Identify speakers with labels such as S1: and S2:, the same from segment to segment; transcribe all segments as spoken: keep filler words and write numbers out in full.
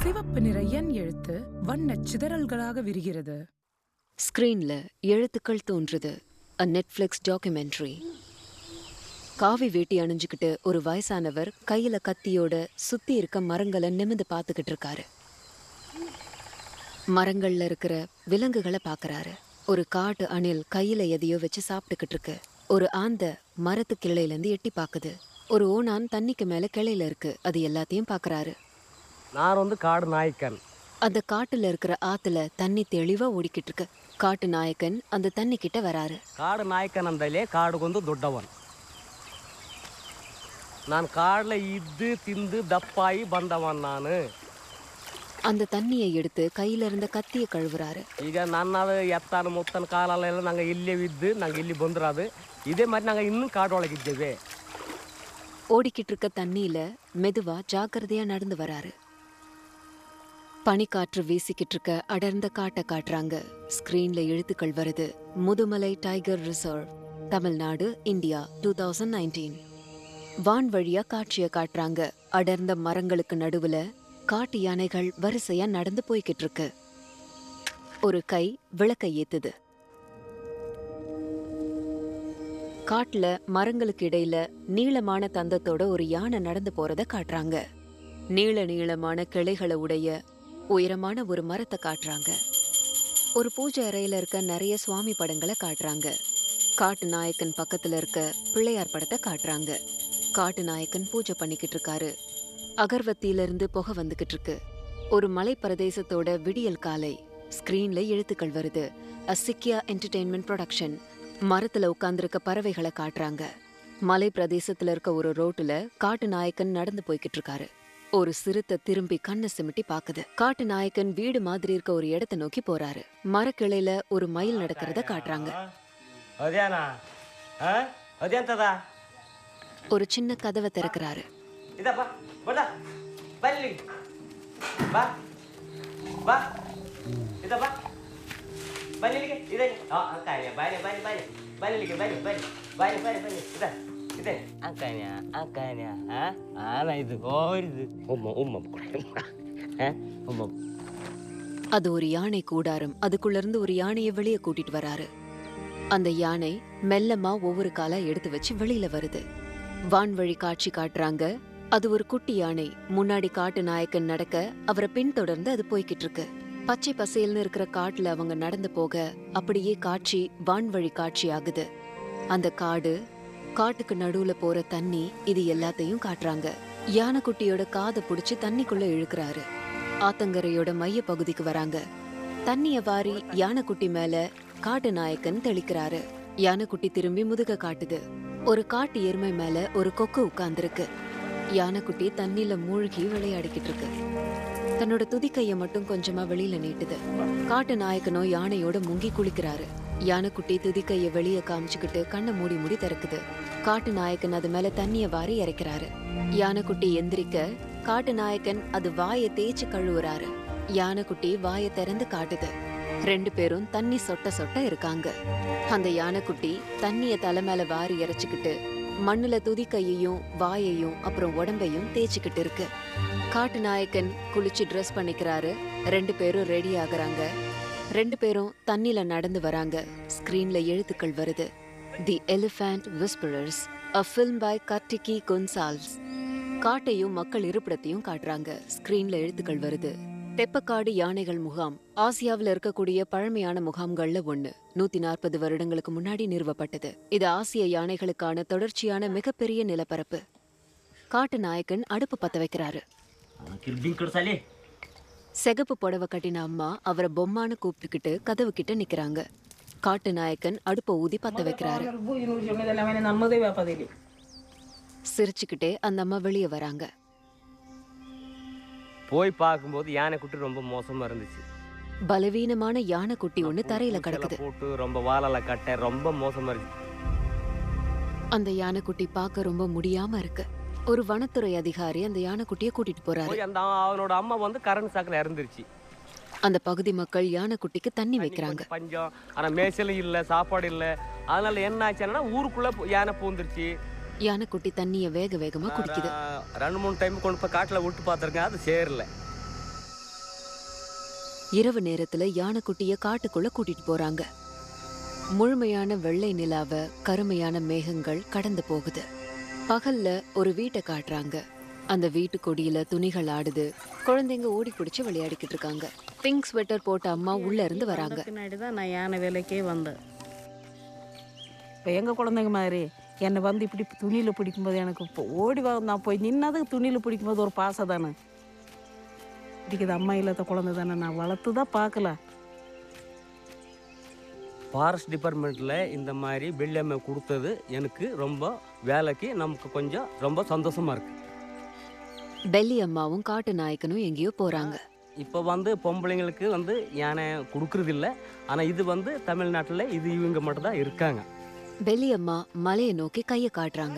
S1: சிவப்பு நிற எண் எழுத்து வண்ணச் சிதறல்களாக விரிகிறது.
S2: ஸ்கிரீன்ல எழுத்துக்கள் தோன்றுது. A Netflix documentary. காவி வேட்டி அணிஞ்சுக்கிட்டு ஒரு வயசானவர் கையில கத்தியோட சுத்தி இருக்க மரங்களை நிமிந்து பார்த்துக்கிட்டு இருக்காரு. மரங்கள்ல இருக்கிற விலங்குகளை பாக்குறாரு. ஒரு காட்டு அணில் கையில எதையோ வச்சு சாப்பிட்டுக்கிட்டு இருக்கு. ஒரு ஆந்த மரத்து கிளையில இருந்து எட்டி பாக்குது. ஒரு ஓணான் தண்ணிக்கு மேல கிளையில இருக்கு. அது எல்லாத்தையும் பாக்குறாரு.
S3: நான் வந்து காடு நாயக்கன்.
S2: அந்த காட்டுல இருக்கிற ஆத்துல தண்ணி தெளிவா ஓடிக்கிட்டு இருக்கு. காட்டு நாயக்கன் அந்த தண்ணி கிட்ட வராரு.
S3: காடு நாயக்கன் அந்தலே காடுಗೊಂದು ದೊಡ್ಡವನ್. நான் காடுல இದ್ದು திந்து தப்பாயி ಬಂದவன் நானு.
S2: அந்த தண்ணியை எடுத்து கையில இருந்த கத்தியை கழுவுறாரு.
S3: ಈಗ ನನ್ನದು ಎತ್ತಾನ ಮುತ್ತನ ಕಾಲಲ್ಲೆಲ್ಲ நாங்க ಇಲ್ಲೇ ಇದ್ದು நாங்க ಇಲ್ಲಿ ಬಂದ್ರಾது. இதே மாதிரி நாங்க இன்னும் காடೊಳಗಿದ್ದೇವೆ.
S2: ஓடிக்கிட்டு இருக்க தண்ணியில மெதுவா ஜாக்கிரதையா நடந்து வராரு. பனிக்காற்று வீசிக்கிட்டு இருக்க அடர்ந்த காட்டை காட்டுறாங்க. ஸ்கிரீன்ல எழுத்துக்கள் வருது. Mudumalai tiger reserve, Tamil Nadu, India, two thousand nineteen. வான் வழியா காட்சியை காட்டுறாங்க. அடர்ந்த மரங்களுக்கு நடுவுல காட்டு யானைகள் வரிசையா நடந்து போய்கிட்டு இருக்கு. ஒரு கை விளக்கை ஏத்துது. காட்டுல மரங்களுக்கு இடையில நீளமான தந்தத்தோட ஒரு யானை நடந்து போறத காட்டுறாங்க. நீள நீளமான கிளைகளை உடைய உயரமான ஒரு மரத்தை காட்டுறாங்க. ஒரு பூஜை அறையில இருக்க நிறைய சுவாமி படங்களை காட்டுறாங்க. காட்டு நாயக்கன் பக்கத்துல இருக்க பிள்ளையார் படத்தை காட்டுறாங்க. காட்டு நாயக்கன் பூஜை பண்ணிக்கிட்டு இருக்காரு. அகர்வத்தியில இருந்து புகை வந்துகிட்டு இருக்கு. ஒரு மலை பிரதேசத்தோட விடியல் காலை. ஸ்கிரீன்ல எழுத்துக்கள் வருது. Sikhya entertainment production. மரத்துல உட்கார்ந்துருக்க பறவைகளை காட்டுறாங்க. மலை பிரதேசத்துல இருக்க ஒரு ரோட்டுல காட்டு நாயக்கன் நடந்து போய்கிட்டு இருக்காரு. ஒரு சிறுத்தை திரும்பி கண்ணை சிமிட்டி பாக்குது. காட்டு நாயக்கன் வீடு மாதிரி இருக்க ஒரு இடத்தை நோக்கி போறாரு. மரக்கிளையில ஒரு மயில் நடக்கிறத காட்டுறாங்க. ஒரு சின்ன கதவை திறக்கிறாரு.
S3: ಇದೆ ಅಂಕನ್ಯ ಅಂಕನ್ಯ ಆನ ಇದು ಓರಿದು ಉಮ್ಮ ಉಮ್ಮ உம்ம.
S2: அது ஒரு யானை கூடாரம். அதுக்குள்ள இருந்து ஒரு யானையை வெளியே கூட்டிட்டு வராரு. அந்த யானை மெல்லமா ஒவ்வொரு காலா எடுத்து வச்சு வெளியில வருது. வான்வழி காட்சி காட்டுறாங்க. அது ஒரு குட்டி யானை. முன்னாடி காட்டு நாயக்கன் நடக்க அவரை பின்தொடர்ந்து அது போய்கிட்டு இருக்கு. பச்சை பசேல்னு இருக்கிற காட்டுல அவங்க நடந்து போக அப்படியே காட்சி வான்வழி காட்சி ஆகுது. அந்த காடு, காட்டுக்கு நடுவுல போற தண்ணி, இது எல்லாத்தையும் காட்டுறாங்க. யானைக்குட்டியோட காதை புடிச்சு தண்ணிக்குள்ள இழுக்கிறாரு. ஆத்தங்கரையோட மைய பகுதிக்கு வராங்க. தண்ணிய வாரி யானைக்குட்டி மேல காட்டு நாயக்கன் தெளிக்கிறாரு. யானைக்குட்டி திரும்பி முதுக காட்டுது. ஒரு காட்டு எருமை மேல ஒரு கொக்கு உட்கார்ந்துருக்கு. யானைக்குட்டி தண்ணில மூழ்கி விளையாடிக்கிட்டு இருக்கு. தன்னோட துதிக்கைய மட்டும் கொஞ்சமா வெளியில நீட்டுது. காட்டு நாயக்கனோ யானையோட முங்கி குளிக்கிறாரு. யானைக்குட்டி துதிக்கைய வெளியே காமிச்சுக்கிட்டு கண்ணை மூடி மூடி திறக்குது. காட்டு நாயக்கன் அது மேல தண்ணிய வாரி இறைக்கிறாரு. யானைக்குட்டி எந்திரிக்க காட்டு நாயக்கன் அது வாயை தேய்ச்சி கழுவுறாரு. யானைக்குட்டி வாயை திறந்து காட்டுது. ரெண்டு பேரும் தண்ணி சொட்ட சொட்ட இருக்காங்க. அந்த யானைக்குட்டி தண்ணிய தலை மேல வாரி இறைச்சுக்கிட்டு மண்ணுல துதிக்கையையும் வாயையும் அப்புறம் உடம்பையும் தேய்ச்சிக்கிட்டு இருக்கு. காட்டு நாயக்கன் குளிச்சு ட்ரெஸ் பண்ணிக்கிறாரு. ரெண்டு பேரும் ரெடி ஆகுறாங்க. ரெண்டு பேரும் தண்ணில நடந்து வராங்க. ஸ்கிரீன்ல எழுத்துக்கள் வருது. The Elephant Whisperers, a film by Kartiki Gonsalves. காட்டையும் மக்கள் இருப்பிடத்தையும் காட்டுறாங்க. ஸ்கிரீன்ல எழுத்துக்கள் வருது. தெப்பக்காடு யானைகள் முகாம் ஆசியாவில் இருக்கக்கூடிய பழமையான முகாம்கள்ல ஒண்ணு. நூத்தி நாற்பது வருடங்களுக்கு முன்னாடி நிறுவப்பட்டது. இது ஆசிய யானைகளுக்கான தொடர்ச்சியான மிகப்பெரிய நிலப்பரப்பு. காட்டு நாயக்கன் அடுப்பு பத்த வைக்கிறாரு. செகப்பு புடவை கட்டின அம்மா அவரை பொம்மான்னு கூப்பிட்டுக்கிட்டு கதவு கிட்ட நிக்கிறாங்க. காட்டு நாயக்கன் அடுப்ப ஊதி பத்த வைக்கிறாரு. சிரிச்சுக்கிட்டே அந்த அம்மா வெளியே வராங்க.
S3: போய் பார்க்கும்போது யானைக்குட்டி ரொம்ப மோசமா இருந்துச்சு.
S2: பலவீனமான யானைக்குட்டி ஒண்ணு தரையில கிடக்குது.
S3: போட்டு ரொம்ப வாழல கட்ட ரொம்ப மோசமா இருக்கு.
S2: அந்த யானைக்குட்டி பார்க்க ரொம்ப முடியாம இருக்கு. ஒரு வனத்துறை அதிகாரி அந்த யானைக்குட்டியை கூட்டிட்டு போறாரு.
S3: அந்த அவனோட அம்மா வந்து கரண்ட் சாக்குல இறந்துருச்சு.
S2: அந்த பகுதி மக்கள் யானைக்குட்டிக்கு தண்ணி வைக்கிறாங்க.
S3: பஞ்சம், ஆனா மேய்ச்சலும் இல்ல, சாப்பாடு இல்ல. அதனால என்ன ஆச்சுன்னா ஊருக்குள்ள யானை பூந்துருச்சு.
S2: யானைக்குட்டி தண்ணிய வேக வேகமா குடிக்குது.
S3: ரெண்டு மூணு டைம் கொண்டு போய் காட்டுல விட்டு பாத்துருங்க, அது சேரல.
S2: இரவு நேரத்துல யானைக்குட்டிய காட்டுக்குள்ள கூட்டிட்டு போறாங்க. முழுமையான வெள்ளை நிலாவ கருமையான மேகங்கள் கடந்து போகுது. பகல்ல ஒரு வீட்டை காட்டுறாங்க. அந்த வீட்டு கொடியில துணிகள் ஆடுது. குழந்தைங்க ஓடி பிடிச்சு விளையாடிக்கிட்டு இருக்காங்க. பிங்க் ஸ்வெட்டர் போட்ட அம்மா உள்ள இருந்து வராங்க.
S4: பின்னாடிதான் நான் யானை வேலைக்கே வந்தேன். இப்போ எங்கள் குழந்தைங்க மாதிரி என்னை வந்து இப்படி துணியில் பிடிக்கும்போது எனக்கு இப்போ ஓடி வா நான் போய் நின்னது துணியில் பிடிக்கும்போது ஒரு பாசை தானே பிடிக்குது. அம்மா இல்லாத குழந்தை தானே, நான் வளர்த்து தான் பார்க்கல.
S3: ஃபாரஸ்ட் டிபார்ட்மெண்ட்டில் இந்த மாதிரி வெள்ளியம்மை கொடுத்தது எனக்கு ரொம்ப வேலைக்கு நமக்கு கொஞ்சம் ரொம்ப சந்தோஷமாக இருக்குது.
S2: பெல்லி அம்மாவும் காட்டு நாயக்கனும் எங்கேயோ போகிறாங்க.
S3: இப்போ வந்து பொம்பளைங்களுக்கு வந்து யானை கொடுக்கறதில்ல. ஆனால் இது வந்து தமிழ்நாட்டில் இது இவங்க மட்டும் தான் இருக்காங்க.
S2: பெல்லி அம்மா மலையை நோக்கி கையை காட்டுறாங்க.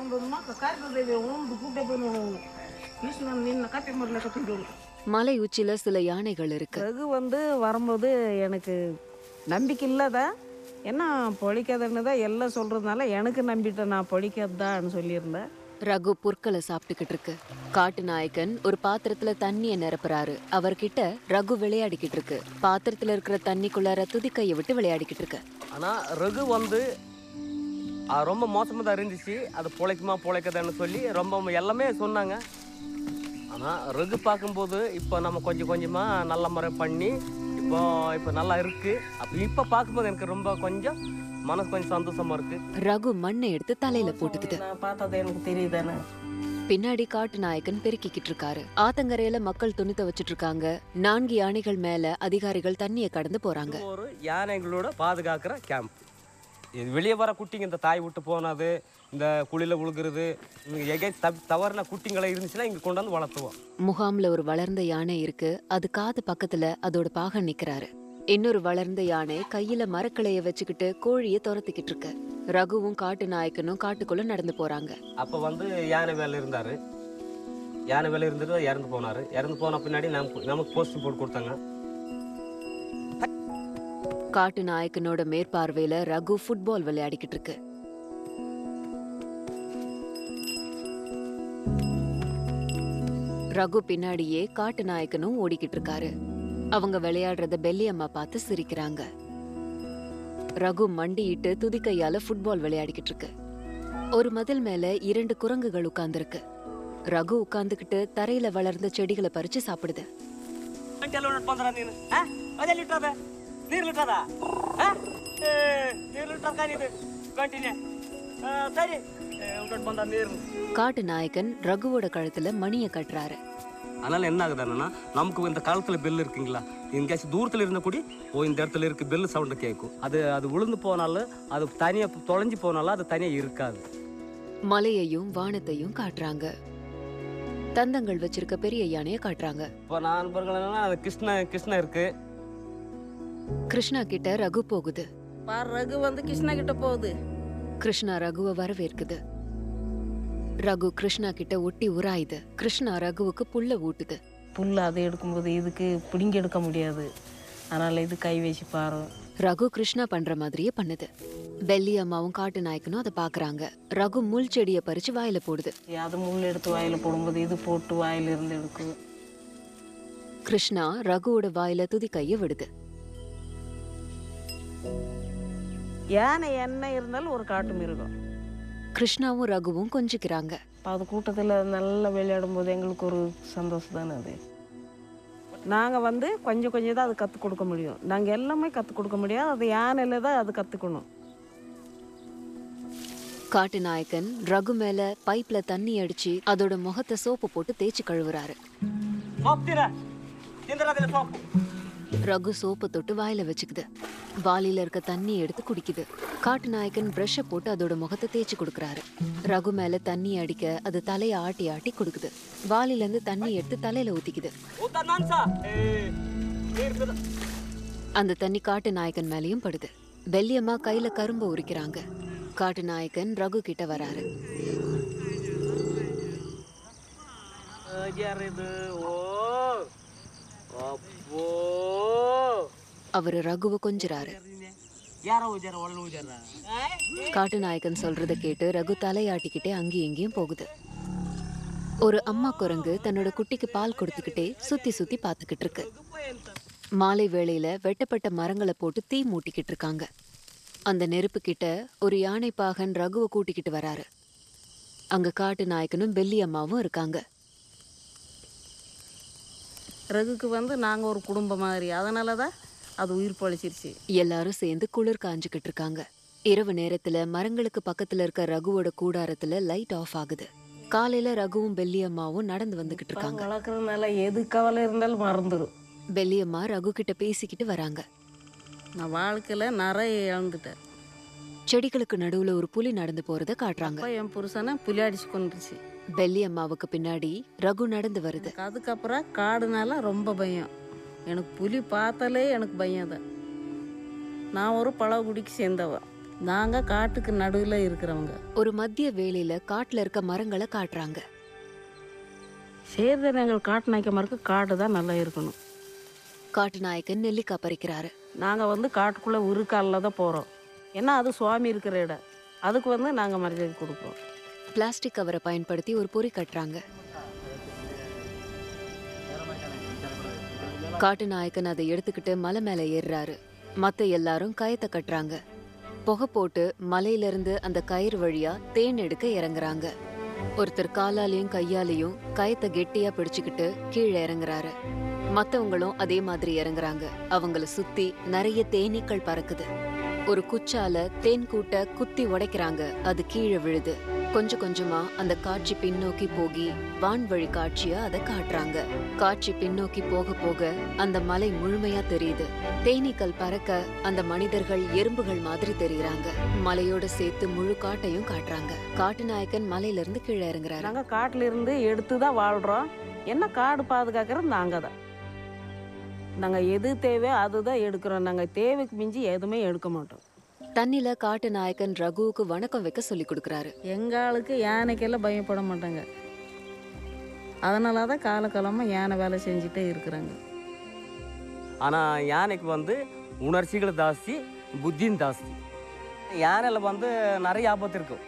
S2: மலை உச்சில சில யானைகள் இருக்கு.
S4: ரகு வந்து வரும்போது எனக்கு நம்பிக்கை இல்லாதான் என்ன பொழிக்காதன்னு தான் எல்லாம் சொல்றதுனால எனக்கு நம்பிட்டேன், நான் பொழிக்காதான்னு சொல்லியிருந்தேன்.
S2: ரகு புற்களை சாப்பிட்டுக்கிட்டு இருக்கு. காட்டு நாயக்கன் ஒரு பாத்திரத்துல தண்ணிய நிரப்புறாரு. அவர்கிட்ட ரகு விளையாடிக்கிட்டு இருக்கு. பாத்திரத்துல இருக்கிற தண்ணிக்குள்ளார துதிக்கையை விட்டு விளையாடிக்கிட்டு இருக்கு.
S3: ஆனால் ரகு வந்து ரொம்ப மோசமாக தான் இருந்துச்சு. அது பொழைக்குமா பொழைக்காதான்னு சொல்லி ரொம்ப எல்லாமே சொன்னாங்க. ஆனால் ரகு பார்க்கும்போது இப்போ நம்ம கொஞ்சம் கொஞ்சமாக நல்ல முறை பண்ணி இப்போ இப்போ நல்லா இருக்கு. அப்போ இப்போ பார்க்கும்போது எனக்கு ரொம்ப கொஞ்சம் மனசு கொஞ்சம் சந்தோஷமா இருக்கு.
S2: ரகு மண்ணை எடுத்து தலையில போட்டுக்குது.
S4: நான் பார்த்தது எனக்கு தெரியுதானே.
S2: பின்னாடி காட்டு நாயக்கன் பெருக்கிக்கிட்டு இருக்காரு. ஆத்தங்கரையில மக்கள் துணி துவைச்சிட்டு இருக்காங்க. நான்கு யானைகள் மேல அதிகாரிகள் தண்ணிய கடந்து போறாங்க.
S3: ஒரு யானைகளோட பாதுகாக்கிற கேம்ப். இது வெளியே வர குட்டிங்க இந்த தாய் விட்டு போனது, இந்த குழியில விழுகிறது, எகை தவறுன குட்டிங்களை இருந்துச்சுன்னா இங்க கொண்டாந்து வளர்த்துவோம்.
S2: முகாம்ல ஒரு வளர்ந்த யானை இருக்கு. அது காது பக்கத்துல அதோட பாகன் நிக்கிறாரு. இன்னொரு வளர்ந்த யானை கையில மரக்கிளைய வச்சுக்கிட்டு கோழிய துரத்திக்கிட்டு இருக்கு. ரகுவும் காட்டு நாயக்கனும் காட்டுக்குள்ள நடந்து போறாங்க.
S3: அப்ப வந்து யானை வேலை இருந்தாரு. யானை வேலை இருந்துட்டு இறந்து போனாரு. இறந்து போன பின்னாடி நமக்கு நமக்கு போஸ்ட் போட்டு கொடுத்தாங்க.
S2: காட்டு நாயக்கனோட மேற்பார்வையில ரகு ஃபுட்பால் விளையாடிக்கிட்டு இருக்கு. ரகு பின்னாடியே காட்டு நாயக்கனும் ஓடிக்கிட்டு இருக்காரு. அவங்க விளையாடுறத பெல்லி அம்மா பார்த்து சிரிக்கிறாங்க. ரகு மண்டியிட்டு துதிக்கையால ஃபுட்பால் விளையாடிக்கிட்டு இருக்கு. ஒரு மதில் மேல இரண்டு குரங்குகள் உட்கார்ந்துருக்கு. ரகு உட்கார்ந்துகிட்டு தரையில வளர்ந்த செடிகளை பறிச்சு சாப்பிடுது. காட்டு நாயக்கன் ரகுவோட கழுத்துல மணிய கட்டுறாரு.
S3: அதனால என்ன ஆகுதுன்னா நமக்கு இந்த காலத்துல பெல் இருக்குங்களா, எங்கேயாச்சும் தூரத்துல இருந்த கூடி ஓ இந்த இடத்துல இருக்கு பெல் சவுண்ட் கேட்கும். அது அது விழுந்து போனாலும் அது தனியா தொலைஞ்சு போனாலும் அது தனியா இருக்காது.
S2: மலையையும் வானத்தையும் காட்டுறாங்க. தந்தங்கள் வச்சிருக்க பெரிய யானைய காட்டுறாங்க.
S3: இப்போ நண்பர்கள் கிருஷ்ணா கிருஷ்ணா இருக்கு.
S2: கிருஷ்ணா கிட்ட ரகு போகுது.
S4: பார் ரகு வந்து கிருஷ்ணா கிட்ட போகுது.
S2: கிருஷ்ணா ரகுவை வரவேற்குது. ரகு கிருஷ்ணா கிட்ட ஒட்டி உராயுது. கிருஷ்ணா ரகுவுக்கு புல்ல ஊட்டுது.
S4: புல்ல அதை எடுக்கும்போது இதுக்கு பிடிங்கி எடுக்க முடியாது, அதனால இது கை வச்சு பாரு.
S2: ரகு கிருஷ்ணா பண்ற மாதிரியே பண்ணுது. பெல்லி அம்மாவும் காட்டு நாயக்கனும் அதை பாக்குறாங்க. ரகு முள் செடியை பறிச்சு வாயில போடுது.
S4: அது முள் எடுத்து வாயில போடும்போது இது போட்டு வாயில இருந்து எடுக்குது.
S2: கிருஷ்ணா ரகுவோட வாயில துதி கைய விடுது.
S4: யானை என்ன இருந்தாலும் ஒரு காட்டு மிருகம்.
S2: கிருஷ்ணாவும் ரகுவும் கொஞ்சிக்கிறாங்க.
S4: அது கூட்டத்தில் நல்லா விளையாடும் போது எங்களுக்கு ஒரு சந்தோஷம் தானே. அது நாங்கள் வந்து கொஞ்சம் கொஞ்சம் தான் அது கற்றுக் கொடுக்க முடியும். நாங்கள் எல்லாமே கற்றுக் கொடுக்க முடியாது, அது யானையில தான் அது கற்றுக்கணும்.
S2: காட்டு நாயக்கன் ரகு மேல பைப்ல தண்ணி அடிச்சு அதோட முகத்தை சோப்பு போட்டு தேய்ச்சி கழுவுறாரு. ரகு சோப்பு தொட்டு வாயில வச்சுக்குது. வாலில இருக்க தண்ணி எடுத்து குடிக்குது. காட்டு நாயக்கன் பிரஷ போட்டு அதோட முகத்தை தேய்ச்சி கொடுக்கறாரு. ரகு மேல தண்ணி அடிக்க அது தலைய ஆட்டி ஆட்டி கொடுக்குது. வாலில இருந்து தண்ணி எடுத்து தலையில ஊத்திக்குது. அந்த தண்ணி காட்டு நாயக்கன் மேலயும் படுது. பெல்லியம்மா கையில கரும்பு உரிக்கிறாங்க. காட்டு நாயக்கன் ரகு கிட்ட வராரு. அவரு ரகுவை கொஞ்சிறாரு. காட்டு நாயக்கன் சொல்றத கேட்டு ரகு தலையாட்டிக்கிட்டே அங்கேயும் இங்கேயும் போகுது. ஒரு அம்மா குரங்கு தன்னோட குட்டிக்கு பால் கொடுத்துக்கிட்டே சுத்தி சுத்தி பாத்துக்கிட்டு இருக்கு. மாலை வேளையில வெட்டப்பட்ட மரங்களை போட்டு தீ மூட்டிக்கிட்டு இருக்காங்க. அந்த நெருப்பு கிட்ட ஒரு யானை பாகன் ரகுவை கூட்டிக்கிட்டு வராரு. அங்க காட்டு நாயக்கனும் பெல்லி அம்மாவும் இருக்காங்க.
S4: ரகுக்கு வந்து நாங்கள் ஒரு குடும்பம் மாதிரி, அதனால தான் அது உயிர் பழிச்சிருச்சு.
S2: எல்லாரும் சேர்ந்து குளிர் காஞ்சுக்கிட்டு இருக்காங்க. இரவு நேரத்துல மரங்களுக்கு பக்கத்துல இருக்க ரகுவோட கூடாரத்துல லைட் ஆஃப் ஆகுது. காலையில ரகுவும் பெல்லி அம்மாவும் நடந்து வந்துகிட்டு இருக்காங்க.
S4: வளர்க்குறதுனால எது கவலை இருந்தாலும் மறந்துடும்.
S2: பெல்லி அம்மா ரகு கிட்ட பேசிக்கிட்டு வராங்க.
S4: நான் வாழ்க்கையில் நிறைய இழந்துட்டேன்.
S2: செடிகளுக்கு நடுவுல ஒரு புலி நடந்து போறத காட்டுறாங்க.
S4: அப்போ என் புருஷனை புலி அடிச்சு கொண்டுருச்சு.
S2: பெல்லி அம்மாவுக்கு பின்னாடி ரகு நடந்து வருது.
S4: அதுக்கப்புறம் காடுனால ரொம்ப பயம். எனக்கு புலி பார்த்தாலே எனக்கு பயம் தான். நான் ஒரு பழகுடிக்கு சேர்ந்தவன். நாங்கள் காட்டுக்கு நடுவில் இருக்கிறவங்க.
S2: ஒரு மத்திய வேளையில காட்டுல இருக்க மரங்களை காட்டுறாங்க.
S4: சேர்ந்த எங்கள் காட்டு நாய்க்க மரக்கு காடு தான் நல்லா இருக்கணும்.
S2: காட்டு நாயக்கன் நெல்லிக்காய் பறிக்கிறாரு.
S4: நாங்கள் வந்து காட்டுக்குள்ளே உருக்காலில் தான் போகிறோம். ஏன்னா அது சுவாமி இருக்கிற இடம். அதுக்கு வந்து நாங்கள் மரியாதை கொடுக்குறோம்.
S2: பிளாஸ்டிக் கவரை பயன்படுத்தி ஒரு பொறி கட்டுறாங்க. காட்டு நாயக்கன் அதை எடுத்துக்கிட்டு மலை மேல ஏறுறாரு. மத்த எல்லாரும் கயத்தை கட்டுறாங்க. புகை போட்டு மலையிலிருந்து அந்த கயிறு வழியா தேன் எடுக்க இறங்குறாங்க. ஒருத்தர் காலாலையும் கையாலையும் கயத்தை கெட்டியா பிடிச்சுக்கிட்டு கீழே இறங்குறாரு. மத்தவங்களும் அதே மாதிரி இறங்குறாங்க. அவங்கள சுத்தி நிறைய தேனீக்கள் பறக்குது. ஒரு குச்சால தேன் கூட்ட குத்தி உடைக்கிறாங்க. அது கீழே விழுது. கொஞ்சம் கொஞ்சமா அந்த காட்சி பின்னோக்கி போகி வான்வழி காட்சியா அதை காட்டுறாங்க. காட்சி பின்னோக்கி போக போக அந்த மலை முழுமையா தெரியுது. தேனீக்கள் பறக்க அந்த மனிதர்கள் எறும்புகள் மாதிரி தெரியுறாங்க. மலையோட சேர்த்து முழு காட்டையும் காட்டுறாங்க. காட்டு நாயக்கன் மலையில இருந்து கீழே இறங்குறாரு.
S4: நாங்க காட்டுல இருந்து எடுத்துதான் வாழ்றோம். என்ன காடு பாதுகாக்கிறது நாங்க தான். நாங்க எது தேவையோ அதுதான் எடுக்கிறோம். நாங்க தேவைக்கு மிஞ்சி எதுவுமே எடுக்க மாட்டோம்.
S2: தண்ணில காட்டு நாயக்கன் ரகுவுக்கு வணக்கம் வைக்க சொல்லி கொடுக்கறாரு.
S4: எங்க ஆளுக்கு யானைக்கெல்லாம் பயப்பட மாட்டாங்க. அதனாலதான் காலகாலமா யானை வேலை செஞ்சுட்டே இருக்கிறாங்க.
S3: ஆனா யானைக்கு வந்து உணர்ச்சிகள் ஜாஸ்தி, புத்தியும் ஜாஸ்தி. யானையில் வந்து நிறைய ஆபத்து இருக்கும்.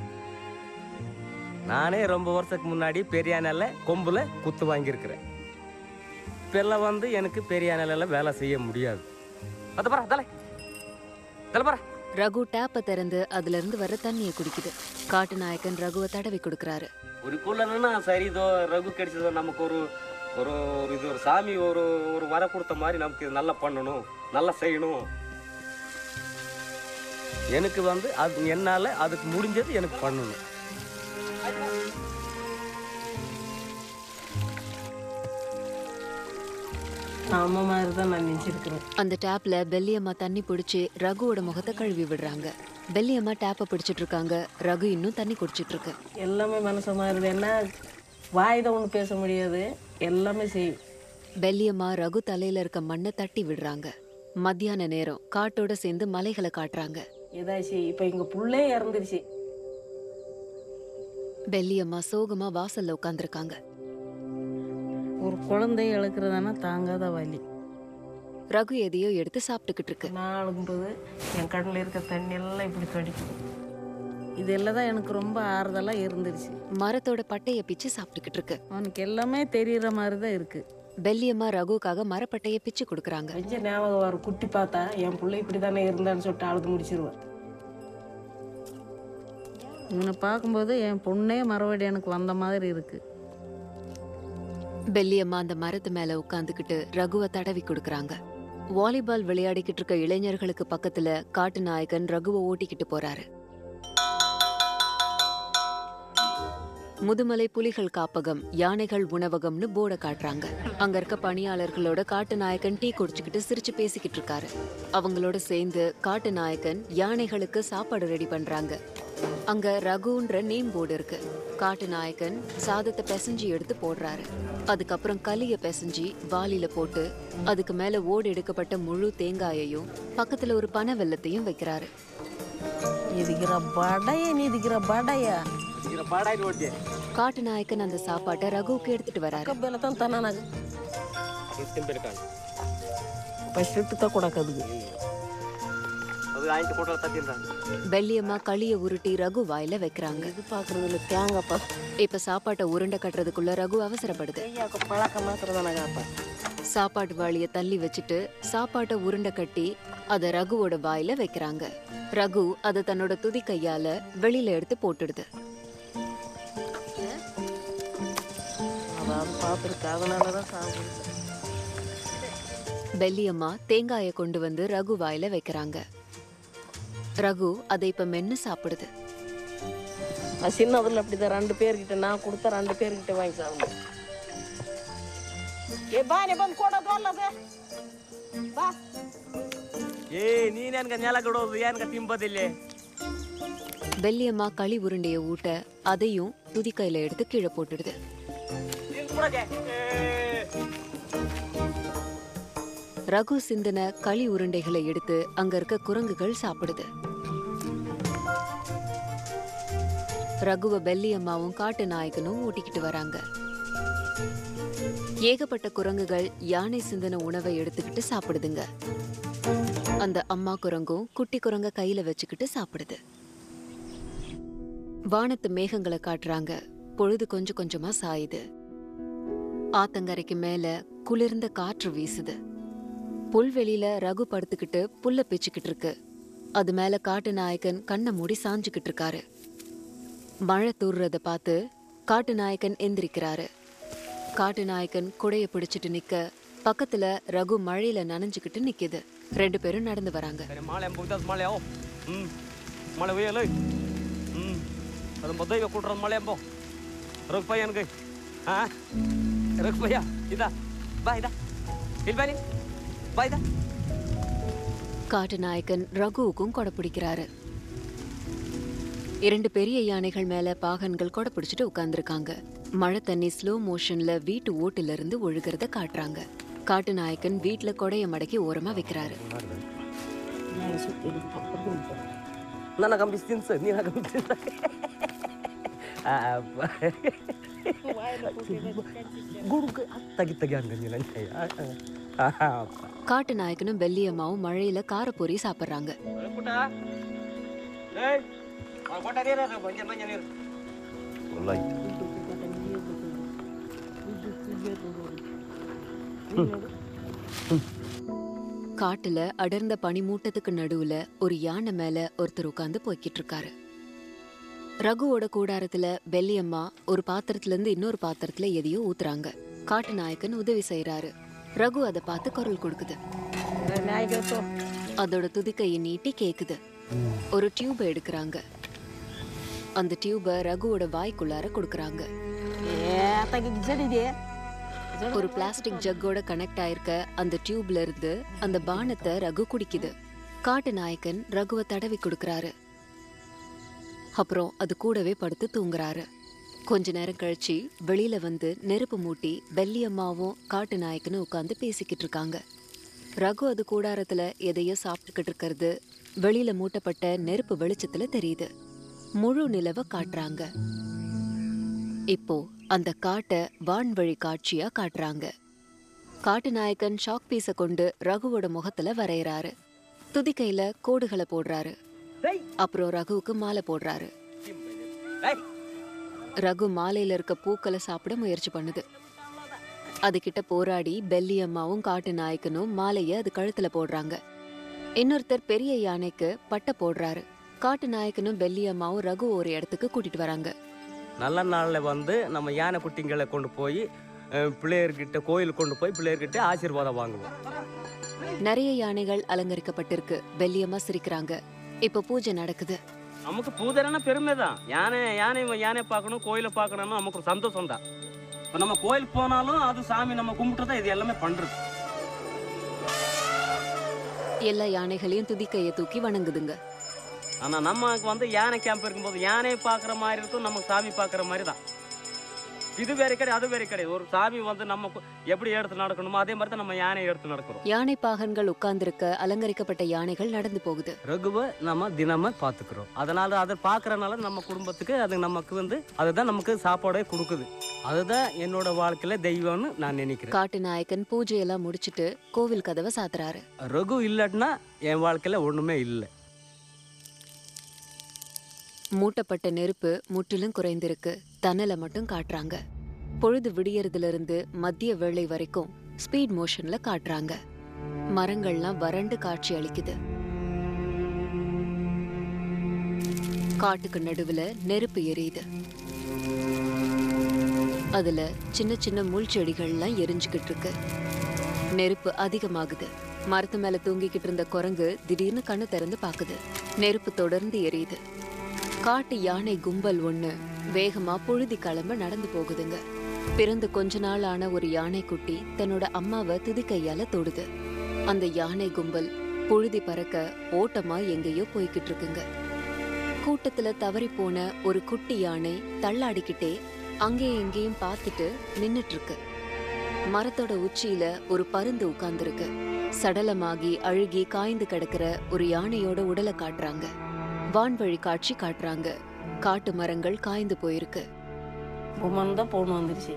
S3: நானே ரொம்ப வருஷத்துக்கு முன்னாடி பெரிய யானையில் கொம்புல குத்து வாங்கியிருக்கிறேன். இப்பெல்லாம் வந்து எனக்கு பெரிய யானையில வேலை செய்ய முடியாது.
S2: ரகு டேப்பை திறந்து அதுல இருந்து வர தண்ணியை குடிக்குது. காட்டு நாயக்கன் ரகுவை தடவி கொடுக்கறாரு.
S3: ஒரு கூலன்னா சரி, இதோ ரகு கிடைச்சதோ நமக்கு ஒரு ஒரு ஒரு இது ஒரு சாமி ஒரு ஒரு வர கொடுத்த மாதிரி நமக்கு இது நல்லா பண்ணணும், நல்லா செய்யணும். எனக்கு வந்து அது என்னால அதுக்கு முடிஞ்சது எனக்கு பண்ணணும்.
S4: அம்மா மாதிரி தான் நான் நினைச்சிருக்கிறேன்.
S2: அந்த டேப்ல பெல்லியம்மா தண்ணி பிடிச்சி ரகுவோட முகத்தை கழுவி விடுறாங்க. பெல்லியம்மா டேப்பை பிடிச்சிட்டு இருக்காங்க. ரகு இன்னும் தண்ணி குடிச்சிட்டு இருக்கு.
S4: எல்லாமே மனசு மாறுது. என்ன வாய்தான் ஒன்று பேச முடியாது, எல்லாமே செய்யும்.
S2: பெல்லியம்மா ரகு தலையில இருக்க மண்ணை தட்டி விடுறாங்க. மத்தியான நேரம் காட்டோட சேர்ந்து மலைகளை காட்டுறாங்க.
S4: ஏதாச்சு இப்ப எங்க புள்ளே இறந்துருச்சு.
S2: பெல்லியம்மா சோகமா வாசல்ல உட்காந்துருக்காங்க.
S4: ஒரு குழந்தைய இழக்கிறதானா தாங்காத வலி.
S2: ரகு எதையோ எடுத்து சாப்பிட்டுக்கிட்டு இருக்கு.
S4: நான் அழுகும்போது என் கண்ணில் இருக்க தண்ணி எல்லாம் இப்படி படிக்கும். இதெல்லாம் தான் எனக்கு ரொம்ப ஆறுதலா இருந்துருச்சு.
S2: மரத்தோட பட்டைய பிச்சு சாப்பிட்டுக்கிட்டு இருக்கு.
S4: அவனுக்கு எல்லாமே தெரியற மாதிரி தான் இருக்கு.
S2: பெல்லியம்மா ரகுக்காக மரப்பட்டைய பிச்சு கொடுக்குறாங்க.
S4: கொஞ்சம் ஞாபகம் வரும். குட்டி பார்த்தா என் பிள்ளை இப்படி தானே இருந்தான்னு சொல்லிட்டு அழுது முடிச்சிருவேன். இவனை பார்க்கும்போது என் பொண்ணே மறுபடியும் எனக்கு வந்த மாதிரி இருக்கு.
S2: பெல்லியம்மா அந்த மரத்து மேல உட்காந்துக்கிட்டு ரகுவை தடவி கொடுக்கறாங்க. வாலிபால் விளையாடிக்கிட்டு இருக்க இளைஞர்களுக்கு பக்கத்துல காட்டு நாயக்கன் ரகுவை ஓட்டிக்கிட்டு போறாரு. முதுமலை புலிகள் காப்பகம், யானைகள் உணவகம்னு போர்டை காட்டுறாங்க. அங்க இருக்க பணியாளர்களோட காட்டு நாயக்கன் டீ குடிச்சுக்கிட்டு சிரிச்சு பேசிக்கிட்டு இருக்காரு. அவங்களோட சேர்ந்து காட்டு நாயக்கன் யானைகளுக்கு சாப்பாடு ரெடி பண்றாங்க. அங்க ரகுன்ற நேம் போர்டு இருக்கு. காட்டு நாயக்கன் சாதத்தை பிசைஞ்சு எடுத்து போடுறாரு. அதுக்கப்புறம் களிய பிசைஞ்சி வாளியில போட்டு அதுக்கு மேல ஓடு எடுக்கப்பட்ட முழு தேங்காயையும் பக்கத்துல ஒரு பனை வெல்லத்தையும் வைக்கிறாரு.
S4: இதுக்கிற படைய நீதிக்கிற படையா
S2: காட்டு நாயக்கன் அந்த சாப்பாட்டை ரகுவுக்கு எடுத்துட்டு வராரு. பெல்லியம்மா களிய உருட்டி ரகு வாயில வைக்கிறாங்க.
S4: இது பாக்குறதுல தேங்காய்.
S2: இப்ப சாப்பாட்டை உருண்டை கட்டுறதுக்குள்ள ரகு அவசரப்படுது. சாப்பாட்டு வாளிய தள்ளி வச்சுட்டு சாப்பாட்டை உருண்டை கட்டி அத ரகுவோட வாயில வைக்கிறாங்க. ரகு அதை தன்னோட துதி கையால வெளியில எடுத்து போட்டுடுது. பெல்லியம்மா தேங்காய கொண்டு வந்து ரகு வாயில வைக்கிறாங்க. ரகு அதை இப்ப மென்னு சாப்பிடுது.
S4: சின்னதுல அப்படிதான் ரெண்டு பேர்கிட்ட நான் கொடுத்த ரெண்டு பேர்கிட்ட வாங்கி சாப்பிடுவேன்.
S2: பெல்லியம்மா களி உருண்டைய ஊட்ட அதையும் துதிக்கையில எடுத்து கீழே போட்டுடுது. ரகு சிந்தின களி உருண்டைகளை எடுத்து அங்க இருக்க குரங்குகள் சாப்பிடுது. ரகுவ பெல்லியம்மாவும் காட்டு நாயகனும் ஓட்டிக்கிட்டு வராங்க. ஏகப்பட்ட குரங்குகள் யானை சிந்தின உணவை எடுத்துக்கிட்டு சாப்பிடுதுங்க. அந்த அம்மா குரங்கும் குட்டி குரங்க கையில வச்சுக்கிட்டு சாப்பிடுது. வானத்து மேகங்களை காட்டுறாங்க. பொழுது கொஞ்சம் கொஞ்சமா சாயுது. ஆத்தங்கரைக்கு மேல குளிர்ந்த காற்று வீசுது. புல்வெளியில ரகு படுத்துக்கிட்டு புல்ல பிச்சுக்கிட்டு இருக்கு. அது மேல காட்டு நாயக்கன் கண்ணை மூடி சாஞ்சுக்கிட்டு இருக்காரு. மழை தூர்றத பார்த்து காட்டு நாயக்கன் எந்திரிக்கிறாரு. காட்டு நாயக்கன் குடைய பிடிச்சிட்டு நிக்க பக்கத்துல ரகு மழையில நனைஞ்சுக்கிட்டு நிக்குது. ரெண்டு பேரும் நடந்து வராங்க. காட்டு நாயக்கன் ரகுவுக்கும் கொடை பிடிக்கிறாரு. இரண்டு பெரிய யானைகள் மேல பாகன்கள் கொடை பிடிச்சிட்டு உட்கார்ந்துருக்காங்க. மழை தண்ணி ஸ்லோ மோஷன்ல வீட்டு ஓட்டுல இருந்து ஒழுகிறத காட்டுறாங்க. காட்டு நாயக்கன் வீட்டுல கொடைய மடக்கி ஓரமா வைக்கிறாரு. காட்டு நாயக்கனும் பெல்லியம்மாவும் மழையில காரப்பொரி சாப்பிடுறாங்க. காட்டுல அடர்ந்த பனிமூட்டத்துக்கு நடுவுல ஒரு யானை மேல ஒருத்தர் உட்கார்ந்து போய்கிட்டு இருக்காரு. ரகுவோட கூடாரத்துல பெல்லியம்மா ஒரு பாத்திரத்துல இருந்து இன்னொரு பாத்திரத்துல எதையோ ஊத்துறாங்க. காட்டு நாயக்கன் உதவி செய்யறாரு. ரகு அதை பார்த்து குரல் கொடுக்குது. அதோட துதிக்கையை நீட்டி கேக்குது. ஒரு டியூப எடுக்கிறாங்க. அந்த டியூப ரகுவோட வாய்க்குள்ளார கொடுக்கறாங்க. ஒரு பிளாஸ்டிக் ஜக்கோட கனெக்ட் ஆயிருக்க அந்த டியூப்ல இருந்து அந்த பானத்தை ரகு குடிக்குது. காட்டு நாயக்கன் ரகுவை தடவி கொடுக்கறாரு. அப்புறம் அது கூடவே படுத்து தூங்குறாரு. கொஞ்ச நேரம் கழிச்சு வெளியில வந்து நெருப்பு மூட்டி பெல்லியம்மாவும் காட்டு நாயக்கனும் உட்கார்ந்து பேசிக்கிட்டு இருக்காங்க. ரகு அது கூடாரத்துல எதையோ சாப்பிட்டுக்கிட்டு இருக்கிறது வெளியில மூட்டப்பட்ட நெருப்பு வெளிச்சத்துல தெரியுது. முழு நிலவை காட்டுறாங்க. இப்போ அந்த காட்டை வான்வழி காட்சியா காட்டுறாங்க. காட்டு நாயக்கன் ஷாக் பீஸ கொண்டு ரகுவோட முகத்துல வரையறாரு. துதிக்கையில கோடுகளை போடுறாரு. அப்புறம் ரகுவுக்கு மாலை போடுறாரு. ரகு மாலையில இருக்க பூக்களை சாப்பிட முயற்சி பண்ணுது. அது கிட்ட போராடி பெல்லியம்மாவும் காட்டு நாயக்கனும் மாலைய அது கழுத்துல போடுறாங்க. இன்னொருத்தர் பெரிய யானைக்கு பட்டை போடுறாரு. காட்டு நாயக்கனும் பெல்லியம்மாவும் ரகு ஒரு இடத்துக்கு கூட்டிட்டு வராங்க.
S3: நல்ல நாள்ல வந்து நம்ம யானை குட்டிங்களை கொண்டு போய் பிள்ளையர்கிட்ட கோயிலுக்கு கொண்டு போய் பிள்ளையர்கிட்ட ஆசீர்வாதம் வாங்குவோம்.
S2: நிறைய யானைகள் அலங்கரிக்கப்பட்டிருக்கு. பெல்லியம்மா சிரிக்கிறாங்க. இப்ப பூஜை நடக்குது.
S3: நமக்கு பூஜைனா பெருமை தான். யானை யானை யானை பார்க்கணும், கோயிலை பார்க்கணும்னா நமக்கு ஒரு சந்தோஷம் தான். இப்போ நம்ம கோயிலுக்கு போனாலும் அது சாமி நம்ம கும்பிட்டுதான் இது எல்லாமே பண்றது.
S2: எல்லா யானைகளையும் துதிக்கையை தூக்கி வணங்குதுங்க.
S3: ஆனா நமக்கு வந்து யானை கேம்ப் இருக்கும்போது யானை பார்க்குற மாதிரி இருக்கும், நம்ம சாமி பார்க்குற மாதிரி தான். இது வேற கிடையாது, அது வேற கிடையாது. ஒரு சாமி வந்து நம்ம எப்படி எடுத்து நடக்கணுமோ அதே மாதிரி தான் நம்ம யானை எடுத்து நடக்கிறோம்.
S2: யானை பாகன்கள் உட்கார்ந்திருக்க அலங்கரிக்கப்பட்ட யானைகள் நடந்து போகுது.
S3: ரகுவை நம்ம தினமும் பார்த்துக்கிறோம். அதனால அதை பார்க்கறதுனால நம்ம குடும்பத்துக்கு அது நமக்கு வந்து அதுதான் நமக்கு சாப்பாடே கொடுக்குது. அதுதான் என்னோட வாழ்க்கையில தெய்வம்னு நான் நினைக்கிறேன்.
S2: காட்டு நாயக்கன் பூஜையெல்லாம் முடிச்சுட்டு கோவில் கதவை சாத்துறாரு.
S3: ரகு இல்லாட்டினா என் வாழ்க்கையில ஒண்ணுமே இல்லை.
S2: மூட்டப்பட்ட நெருப்பு முற்றிலும் குறைந்திருக்கு. தணலை மட்டும் காட்டுறாங்க. பொழுது விடியறதுல இருந்து மதிய வேளை வரைக்கும் ஸ்பீட் மோஷன்ல காட்டுறாங்க. மரங்கள்லாம் வறண்டு காட்சி அளிக்குது. காட்டுக்கு நடுவுல நெருப்பு எரியுது. அதுல சின்ன சின்ன முள் செடிகள்லாம் எரிஞ்சுக்கிட்டு இருக்கு. நெருப்பு அதிகமாகுது. மரத்து மேல தூங்கிக்கிட்டு இருந்த குரங்கு திடீர்னு கண்ணு திறந்து பாக்குது. நெருப்பு தொடர்ந்து எரியுது. காட்டு யானை கும்பல் ஒண்ணு வேகமா புழுதி கிளம்ப நடந்து போகுதுங்க. பிறந்து கொஞ்ச நாள் ஆன ஒரு யானை குட்டி தன்னோட அம்மாவை துதிக்கையால தொடுது. அந்த யானை கும்பல் புழுதி பறக்க ஓட்டமா எங்கேயோ போய்கிட்டு இருக்குங்க. கூட்டத்துல தவறி போன ஒரு குட்டி யானை தள்ளாடிக்கிட்டே அங்கேயும் எங்கேயும் பார்த்துட்டு நின்னுட்டு இருக்கு. மரத்தோட உச்சியில ஒரு பருந்து உட்கார்ந்துருக்கு. சடலமாகி அழுகி காய்ந்து கிடக்கிற ஒரு யானையோட உடலை காட்டுறாங்க. வான்வழி காட்சி காட்டுறாங்க. காட்டு மரங்கள் காய்ந்து போயிருக்கு.
S4: உமன் தான் போன் வந்துருச்சு.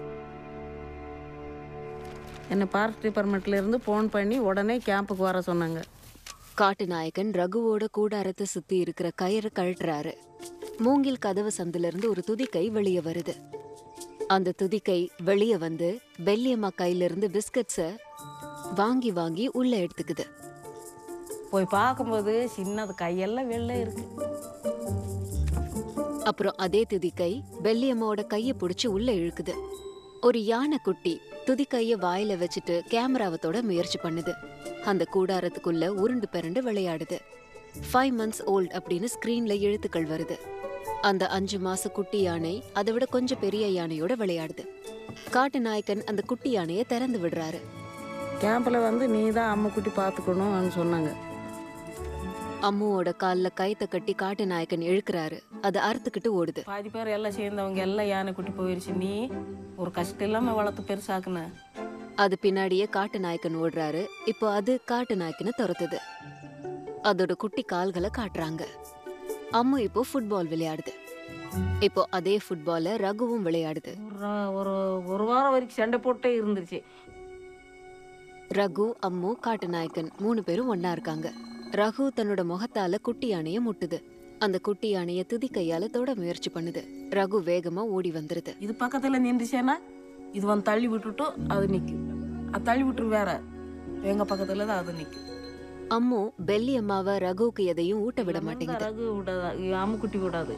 S4: என்னை பார்க் டிபார்ட்மெண்ட்ல இருந்து போன் பண்ணி உடனே கேம்புக்கு வர சொன்னாங்க.
S2: காட்டு நாயக்கன் ரகுவோட கூடாரத்தை சுத்தி இருக்கிற கயிறு கழட்டுறாரு. மூங்கில் கதவு சந்துல இருந்து ஒரு துதிக்கை வெளியே வருது. அந்த துதிக்கை வெளியே வந்து பெல்லியம்மா கையில இருந்து பிஸ்கட்ஸ வாங்கி வாங்கி உள்ள எடுத்துக்குது.
S4: போய் பார்க்கும்போது சின்னது கையெல்லாம் வெள்ளை இருக்கு.
S2: அப்புறம் அதே துதிக்கை பெல்லியம்மாவோட கைய பிடிச்சு உள்ள இழுக்குது. ஒரு யானை குட்டி துதிக்கைய வாயில வச்சுட்டு கேமராவை தொட முயற்சி பண்ணுது. அந்த கூடாரத்துக்குள்ள உருண்டு பிறண்டு விளையாடுது. ஃபைவ் மந்த்ஸ் ஓல்ட் அப்படின்னு ஸ்கிரீன்ல எழுத்துக்கள் வருது. அந்த அஞ்சு மாச குட்டி யானை அதை விட கொஞ்சம் பெரிய யானையோட விளையாடுது. காட்டு நாயக்கன் அந்த குட்டி யானைய திறந்து விடுறாரு.
S4: கேம்ப்ல வந்து நீ தான் அம்மா குட்டி பார்த்துக்கணும்னு சொன்னாங்க.
S2: அம்முவோட கால்ல கயத்தை கட்டி காட்டு நாயக்கன் இழுக்கிறாரு. அது அறுத்துக்கிட்டு ஓடுது.
S4: பாதி பேர் எல்லாம் சேர்ந்தவங்க எல்லாம் யானை குட்டி போயிருச்சு. நீ ஒரு கஷ்டம் இல்லாம வளர்த்து பெருசாக்குன.
S2: அது பின்னாடியே காட்டு நாயக்கன் ஓடுறாரு. இப்போ அது காட்டு நாயக்கனை துரத்துது. அதோட குட்டி கால்களை காட்டுறாங்க. அம்மு இப்போ ஃபுட்பால் விளையாடுது. இப்போ அதே ஃபுட்பால ரகுவும் விளையாடுது.
S4: ஒரு ஒரு வாரம் வரைக்கும் சண்டை போட்டே இருந்துச்சு.
S2: ரகு, அம்மு, காட்டு நாயக்கன் மூணு பேரும் ஒன்னா இருக்காங்க. ரகு தன்னோட முகத்தால குட்டி யானைய முட்டுது. அந்த குட்டி யானைய துதி கையால தொட முயற்சி பண்ணுது. ரகு வேகமா ஓடி வந்துருது.
S4: இது பக்கத்துல நின்றுச்சேன்னா இது வந்து தள்ளி விட்டுட்டு அது நிக்கும். அது தள்ளி விட்டுரு வேற எங்க பக்கத்துல தான் அது நிக்கும்.
S2: அம்மு பெல்லி அம்மாவை ரகுவுக்கு எதையும் ஊட்ட விட மாட்டேங்குது.
S4: ரகு விடாது, அம்மு குட்டி விடாது.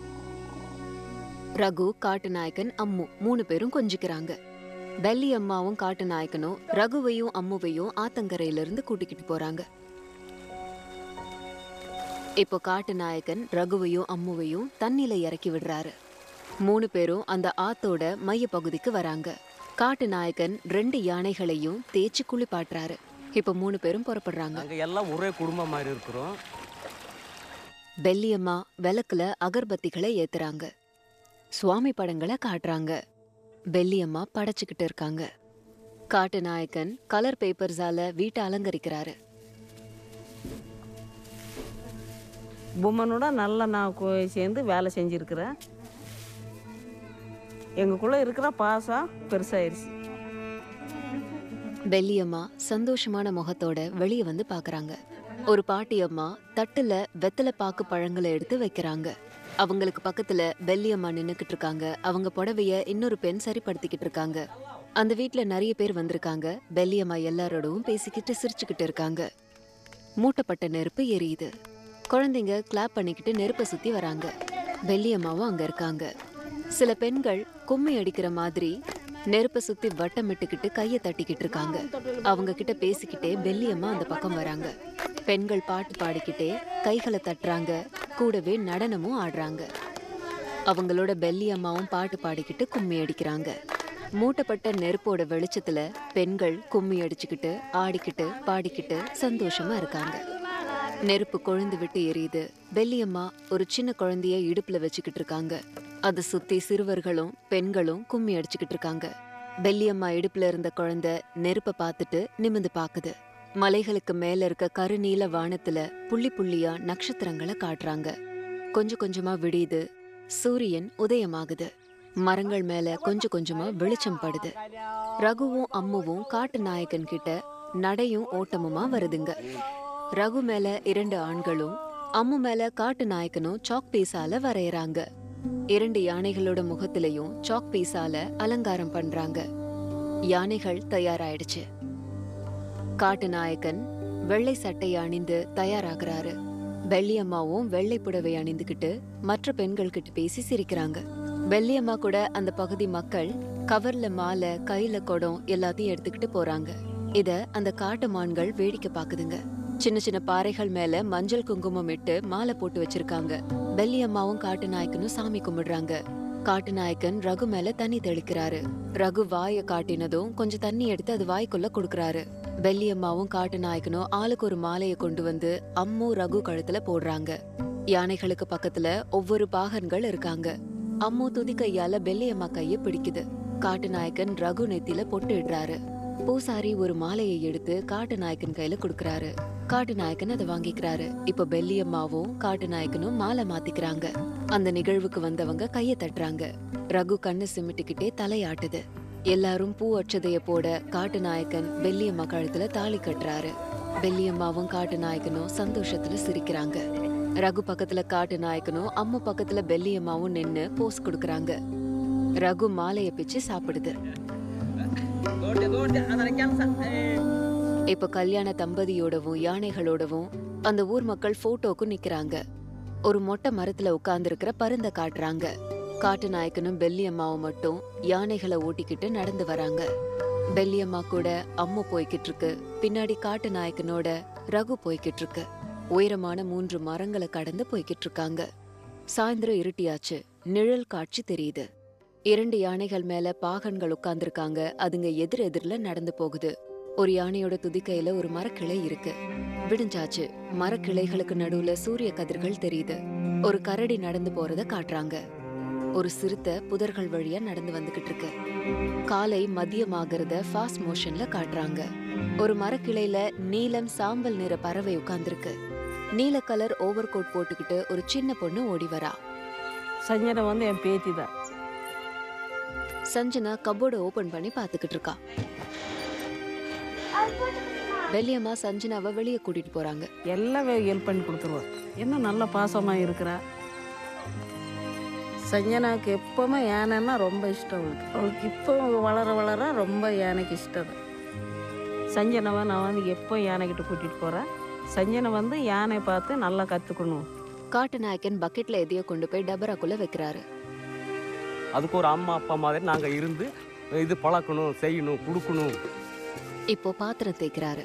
S2: ரகு, காட்டு நாயக்கன், அம்மு மூணு பேரும் கொஞ்சிக்கிறாங்க. பெல்லி அம்மாவும் காட்டு நாயக்கனும் ரகுவையும் அம்முவையும் ஆத்தங்கரையில இருந்து கூட்டிக்கிட்டு போறாங்க. இப்போ காட்டு நாயக்கன் ரகுவையும் அம்முவையும் தண்ணில இறக்கி விடுறாரு. மூணு பேரும் அந்த ஆத்தோட மைய பகுதிக்கு வராங்க. காட்டு நாயக்கன் ரெண்டு யானைகளையும் தேய்ச்சி குளிப்பாட்டுறாரு. இப்போ மூணு பேரும் புறப்படுறாங்க.
S3: எல்லாம் ஒரே குடும்பம் மாதிரி இருக்கிறோம்.
S2: பெல்லியம்மா விளக்குல அகர்பத்திகளை ஏத்துறாங்க. சுவாமி படங்களை காட்டுறாங்க. பெல்லியம்மா படைச்சுக்கிட்டு இருக்காங்க. காட்டு நாயக்கன் கலர் பேப்பர்ஸால வீட்டை அலங்கரிக்கிறாரு.
S4: பொம்மனோட நல்லா நான் சேர்ந்து வேலை செஞ்சிருக்கிறேன். எங்களுக்குள்ள இருக்கிற பாசம் பெருசாயிருச்சு.
S2: பெல்லியம்மா சந்தோஷமான முகத்தோட வெளியே வந்து பாக்குறாங்க. ஒரு பாட்டியம்மா தட்டுல வெத்தலை பாக்கு பழங்களை எடுத்து வைக்கிறாங்க. அவங்களுக்கு பக்கத்துல பெல்லியம்மா நின்னுக்கிட்டு இருக்காங்க. அவங்க புடவைய இன்னொரு பெண் சரிப்படுத்திக்கிட்டு இருக்காங்க. அந்த வீட்டுல நிறைய பேர் வந்திருக்காங்க. பெல்லியம்மா எல்லாரோடவும் பேசிக்கிட்டு சிரிச்சுக்கிட்டு இருக்காங்க. மூட்டப்பட்ட நெருப்பு எரியுது. குழந்தைங்க கிளாப் பண்ணிக்கிட்டு நெருப்பை சுத்தி வராங்க. பெல்லியம்மாவும் அங்க இருக்காங்க. சில பெண்கள் கும்மி அடிக்கிற மாதிரி நெருப்பை சுத்தி வட்டமிட்டுக்கிட்டு கைய தட்டிக்கிட்டு இருக்காங்க. அவங்க கிட்ட பேசிக்கிட்டே பெல்லியம்மா அந்த பக்கம் வராங்க. பெண்கள் பாட்டு பாடிக்கிட்டே கைகளை தட்டுறாங்க. கூடவே நடனமும் ஆடுறாங்க. அவங்களோட பெல்லியம்மாவும் பாட்டு பாடிக்கிட்டு கும்மி அடிக்கிறாங்க. மூட்டப்பட்ட நெருப்போட வெளிச்சத்துல பெண்கள் கும்மி அடிச்சுக்கிட்டு ஆடிக்கிட்டு பாடிக்கிட்டு சந்தோஷமா இருக்காங்க. நெருப்பு கொழுந்து விட்டு எரியுது. பெல்லியம்மா ஒரு சின்ன குழந்தைய இடுப்புல வச்சுக்கிட்டு இருக்காங்க. அதை சுத்தி சிறுவர்களும் பெண்களும் கும்மி அடிச்சுக்கிட்டு இருக்காங்க. பெல்லியம்மா இடுப்புல இருந்த குழந்தை நெருப்பை பார்த்துட்டு நிமிந்து பாக்குது. மலைகளுக்கு மேல இருக்க கருநீல வானத்துல புள்ளி புள்ளியா நட்சத்திரங்களை காட்டுறாங்க. கொஞ்சம் கொஞ்சமா விடியுது. சூரியன் உதயமாகுது. மரங்கள் மேல கொஞ்சம் கொஞ்சமா வெளிச்சம் படுது. ரகுவும் அம்முவும் காட்டு நாயக்கன் கிட்ட நடையும் ஓட்டமுமா வருதுங்க. ரகு மேல இரண்டு ஆண்களும் அம்மு மேல காட்டு நாயக்கனும் சாக் பீஸால வரையறாங்க. இரண்டு யானைகளோட முகத்திலையும் சாக் பீஸால அலங்காரம் பண்றாங்க. யானைகள் தயாராயிடுச்சு. காட்டு நாயக்கன் வெள்ளை சட்டை அணிந்து தயாராகிறாரு. வெள்ளியம்மாவும் வெள்ளை புடவை அணிந்துகிட்டு மற்ற பெண்கள் கிட்ட பேசி சிரிக்கிறாங்க. வெள்ளியம்மா கூட அந்த பகுதி மக்கள் கவர்ல மாலை, கையில குடம் எல்லாத்தையும் எடுத்துக்கிட்டு போறாங்க. இத அந்த காட்டு மான்கள் வேடிக்கை பாக்குதுங்க. சின்ன சின்ன பாறைகள் மேல மஞ்சள் குங்குமம் இட்டு மாலை போட்டு வச்சிருக்காங்க. வெள்ளியம்மாவும் காட்டு நாயக்கனும் சாமி கும்பிடுறாங்க. காட்டு நாயக்கன் ரகு மேல தண்ணி தெளிக்கிறாரு. ரகு வாய காட்டினதும் கொஞ்சம் தண்ணி எடுத்து அது வாய்க்குள்ள கொடுக்கறாரு. வெள்ளியம்மாவும் காட்டு நாயக்கனும் ஆளுக்கு ஒரு மாலைய கொண்டு வந்து அம்மு ரகு கழுத்துல போடுறாங்க. யானைகளுக்கு பக்கத்துல ஒவ்வொரு பாகன்கள் இருக்காங்க. அம்மு துதி கையால வெள்ளியம்மா கைய பிடிக்குது. காட்டு நாயக்கன் ரகு நெத்தில பொட்டு இடுறாரு. பூசாரி ஒரு மாலையை எடுத்து காட்டு நாயக்கன் கையில குடுக்கறாரு. காட்டு நாயக்கன் அதை வாங்கிக்கிறாரு. இப்ப வெள்ளியம்மாவும் காட்டு நாயக்கனும் மாலை மாத்திக்கிறாங்க. அந்த நிகழ்வுக்கு வந்தவங்க கைய தட்டுறாங்க. ரகு கண்ணு சிமிட்டிக்கிட்டே தலையாட்டுது. எல்லாரும் பூ அட்சதைய போட காட்டு நாயக்கன் வெள்ளியம்மா கழுத்துல தாலி கட்டுறாரு. வெள்ளியம்மாவும் காட்டு நாயக்கனும் சந்தோஷத்துல சிரிக்கிறாங்க. ரகு பக்கத்துல காட்டு நாயக்கனும் அம்மு பக்கத்துல வெள்ளியம்மாவும் நின்னு போஸ் கொடுக்கறாங்க. ரகு மாலைய பிச்சு சாப்பிடுது. இப்ப கல்யாண தம்பதியோடவும் யானைகளோடவும் அந்த ஊர் மக்கள் போட்டோக்கு நிக்கிறாங்க. ஒரு மொட்டை மரத்துல உட்கார்ந்து இருக்கிற பருந்த காட்டுறாங்க. காட்டு நாயக்கனும் வெள்ளியம்மாவும் மட்டும் யானைகளை ஓட்டிக்கிட்டு நடந்து வராங்க. வெள்ளியம்மா கூட அம்மு போய்கிட்டு இருக்கு. பின்னாடி காட்டு நாயக்கனோட ரகு போய்கிட்டு இருக்கு. உயரமான மூன்று மரங்களை கடந்து போய்கிட்டு இருக்காங்க. சாயந்தரம் இருட்டியாச்சு. நிழல் காட்சி தெரியுது. இரண்டு யானைகள் மேல பாகன்கள் உட்கார்ந்துருக்காங்க. அதுங்க எதிர் எதிரில நடந்து போகுது. ஒரு யானையோட துதிக்கையில ஒரு மரக்கிளை இருக்கு. விடிஞ்சாச்சு. மரக்கிளைகளுக்கு நடுவுல சூரிய கதிர்கள் தெரியுது. ஒரு கரடி நடந்து போறத காட்டுறாங்க. ஒரு சிறுத்தை புதர்கள் வழியா நடந்து வந்துகிட்டு இருக்கு. காலை மதியமாகறத ஃபாஸ்ட் மோஷன்ல காட்டுறாங்க. ஒரு மரக்கிளையில நீலம் சாம்பல் நிற பறவை உட்கார்ந்துருக்கு. நீல கலர் ஓவர் கோட் போட்டுக்கிட்டு ஒரு சின்ன பொண்ணு ஓடி வரா.
S4: சஞ்சனா வந்து என் பேத்தி தான்.
S2: சஞ்சனா கபோர்டை ஓபன் பண்ணி பாத்துக்கிட்டு இருக்கா. வெள்ளியம்மா சஞ்சனாவை வெளியே கூட்டிட்டு போறாங்க.
S4: எல்லாம் ஹெல்ப் பண்ணி கொடுத்துருவா. என்ன நல்ல பாசமா இருக்கிறா. சஞ்சனாவுக்கு எப்பவுமே யானைன்னா ரொம்ப இஷ்டம். அவளுக்கு அவளுக்கு இப்போ வளர வளர ரொம்ப யானைக்கு இஷ்டம். சஞ்சனாவை நான் வந்து எப்போ யானைக்கிட்ட கூட்டிட்டு போறேன். சஞ்சனை வந்து யானை பார்த்து நல்லா கத்துக்கணும்.
S2: காட்டு நாயக்கன் பக்கெட்ல எதையோ கொண்டு போய் டபராக்குள்ள வைக்கிறாரு.
S3: அதுக்கு ஒரு அம்மா அப்பா மாதிரி நாங்க இருந்து இது பழக்கணும், செய்யணும், கொடுக்கணும்.
S2: இப்போ பாத்திரம் தேய்க்கிறாரு.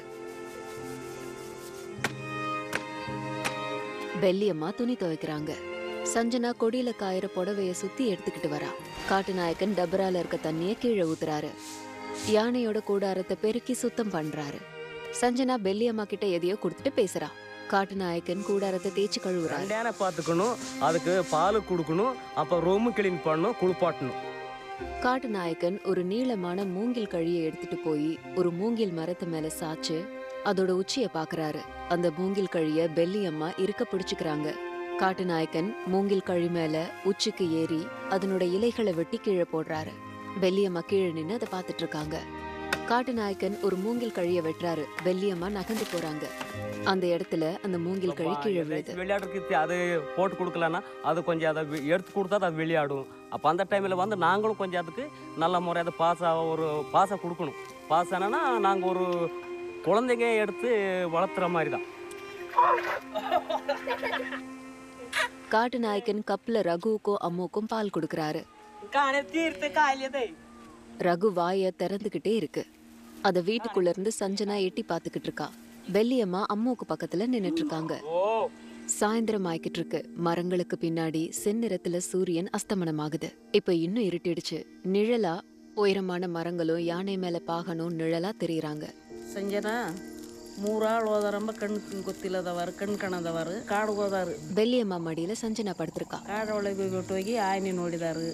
S2: வெள்ளியம்மா துணி துவைக்கிறாங்க. சஞ்சனா கொடியில காயிற புடவைய சுத்தி எடுத்துக்கிட்டு வரா. காட்டு நாயக்கன் டபரால இருக்க தண்ணிய கீழே ஊத்துறாரு. யானையோட கூடாரத்தை பெருக்கி சுத்தம் பண்றாரு. சஞ்சனா வெள்ளியம்மா கிட்ட எதையோ கொடுத்துட்டு பேசுறா. காட்டு நாயக்கன் கூடாரத்தை தேய்ச்சி கழுவுறாரு.
S3: யானை பாத்துக்கணும், அதுக்கு பால் கொடுக்கணும், அப்ப ரூமு கிளீன் பண்ணணும், குளிப்பாட்டணும்.
S2: காட்டு நாயக்கன் ஒரு நீளமான மூங்கில் கழியை எடுத்துட்டு போய் ஒரு மூங்கில் மரத்து மேல சாச்சு அதோட உச்சிய பாக்குறாரு. அந்த மூங்கில் கழிய வெள்ளியம்மா இருக்க பிடிச்சுக்கிறாங்க. காட்டு நாயக்கன் மூங்கில் கழி மேல உச்சிக்கு ஏறி அதனோட இலைகளை வெட்டி கீழே போடுறாரு. வெள்ளியம்மா கீழே நின்னு அதை பாத்துட்டு இருக்காங்க. காட்டு நாயக்கன் ஒரு மூங்கில் கழிய வெட்டுறாரு. வெள்ளியம்மா நகர்ந்து போறாங்க. அந்த இடத்துல அந்த மூங்கில் கழி கீழே விழுது.
S3: விளையாடுறதுக்கு அது போட்டு கொடுக்கலன்னா அது கொஞ்சம் அதை எடுத்து கொடுத்தா அது விளையாடும். அப்போ அந்த டைமில் வந்து நாங்களும் கொஞ்சம் அதுக்கு நல்ல முறை அதை பாசா ஒரு பாசை கொடுக்கணும். பாசனா நாங்கள் ஒரு குழந்தைங்க எடுத்து வளர்த்துற மாதிரி தான்.
S2: காட்டு நாயக்கன் கப்ல ரகுவுக்கும் அம்முக்கும் பால் கொடுக்கறாரு. ரகு வாய திறந்துகிட்டே இருக்கு. அத வீட்டுக்குள்ள இருந்து சஞ்சனா எட்டி பாத்துக்கிட்டு இருக்கா. வெள்ளியம்மா அம்முக்கு பக்கத்துல நின்னுட்டு இருக்காங்க. சாயந்தரம் ஆயிக்கிட்டு இருக்கு. மரங்களுக்கு பின்னாடி செந்நிறத்துல சூரியன் அஸ்தமனம் ஆகுது. இப்ப இன்னும் இருட்டிடுச்சு. நிழலா உயரமான மரங்களும் யானை மேல பாகனும் நிழலா தெரியுறாங்க.
S4: ಸಂಜನಾ ಮೂರಾಳು ಹೋದಾರಂಬ ಕಣ್ಣು ಗೊತ್ತಿಲ್ಲದವರು ಕಣ್ ಕಾಣದವರು ಕಾಡು ಹೋದಾರು.
S2: ಬೆಳ್ಳಿಯಮ್ಮ ಮಡಿயில ಸಂಜನಾ ಪಡ್ತಿರ್ಕಾ.
S4: ಕಾಡೊಳಗೆ ಬಿಟ್ಟು ಹೋಗಿ ಆಯ್ನೆ ನೋಡಿದಾರು.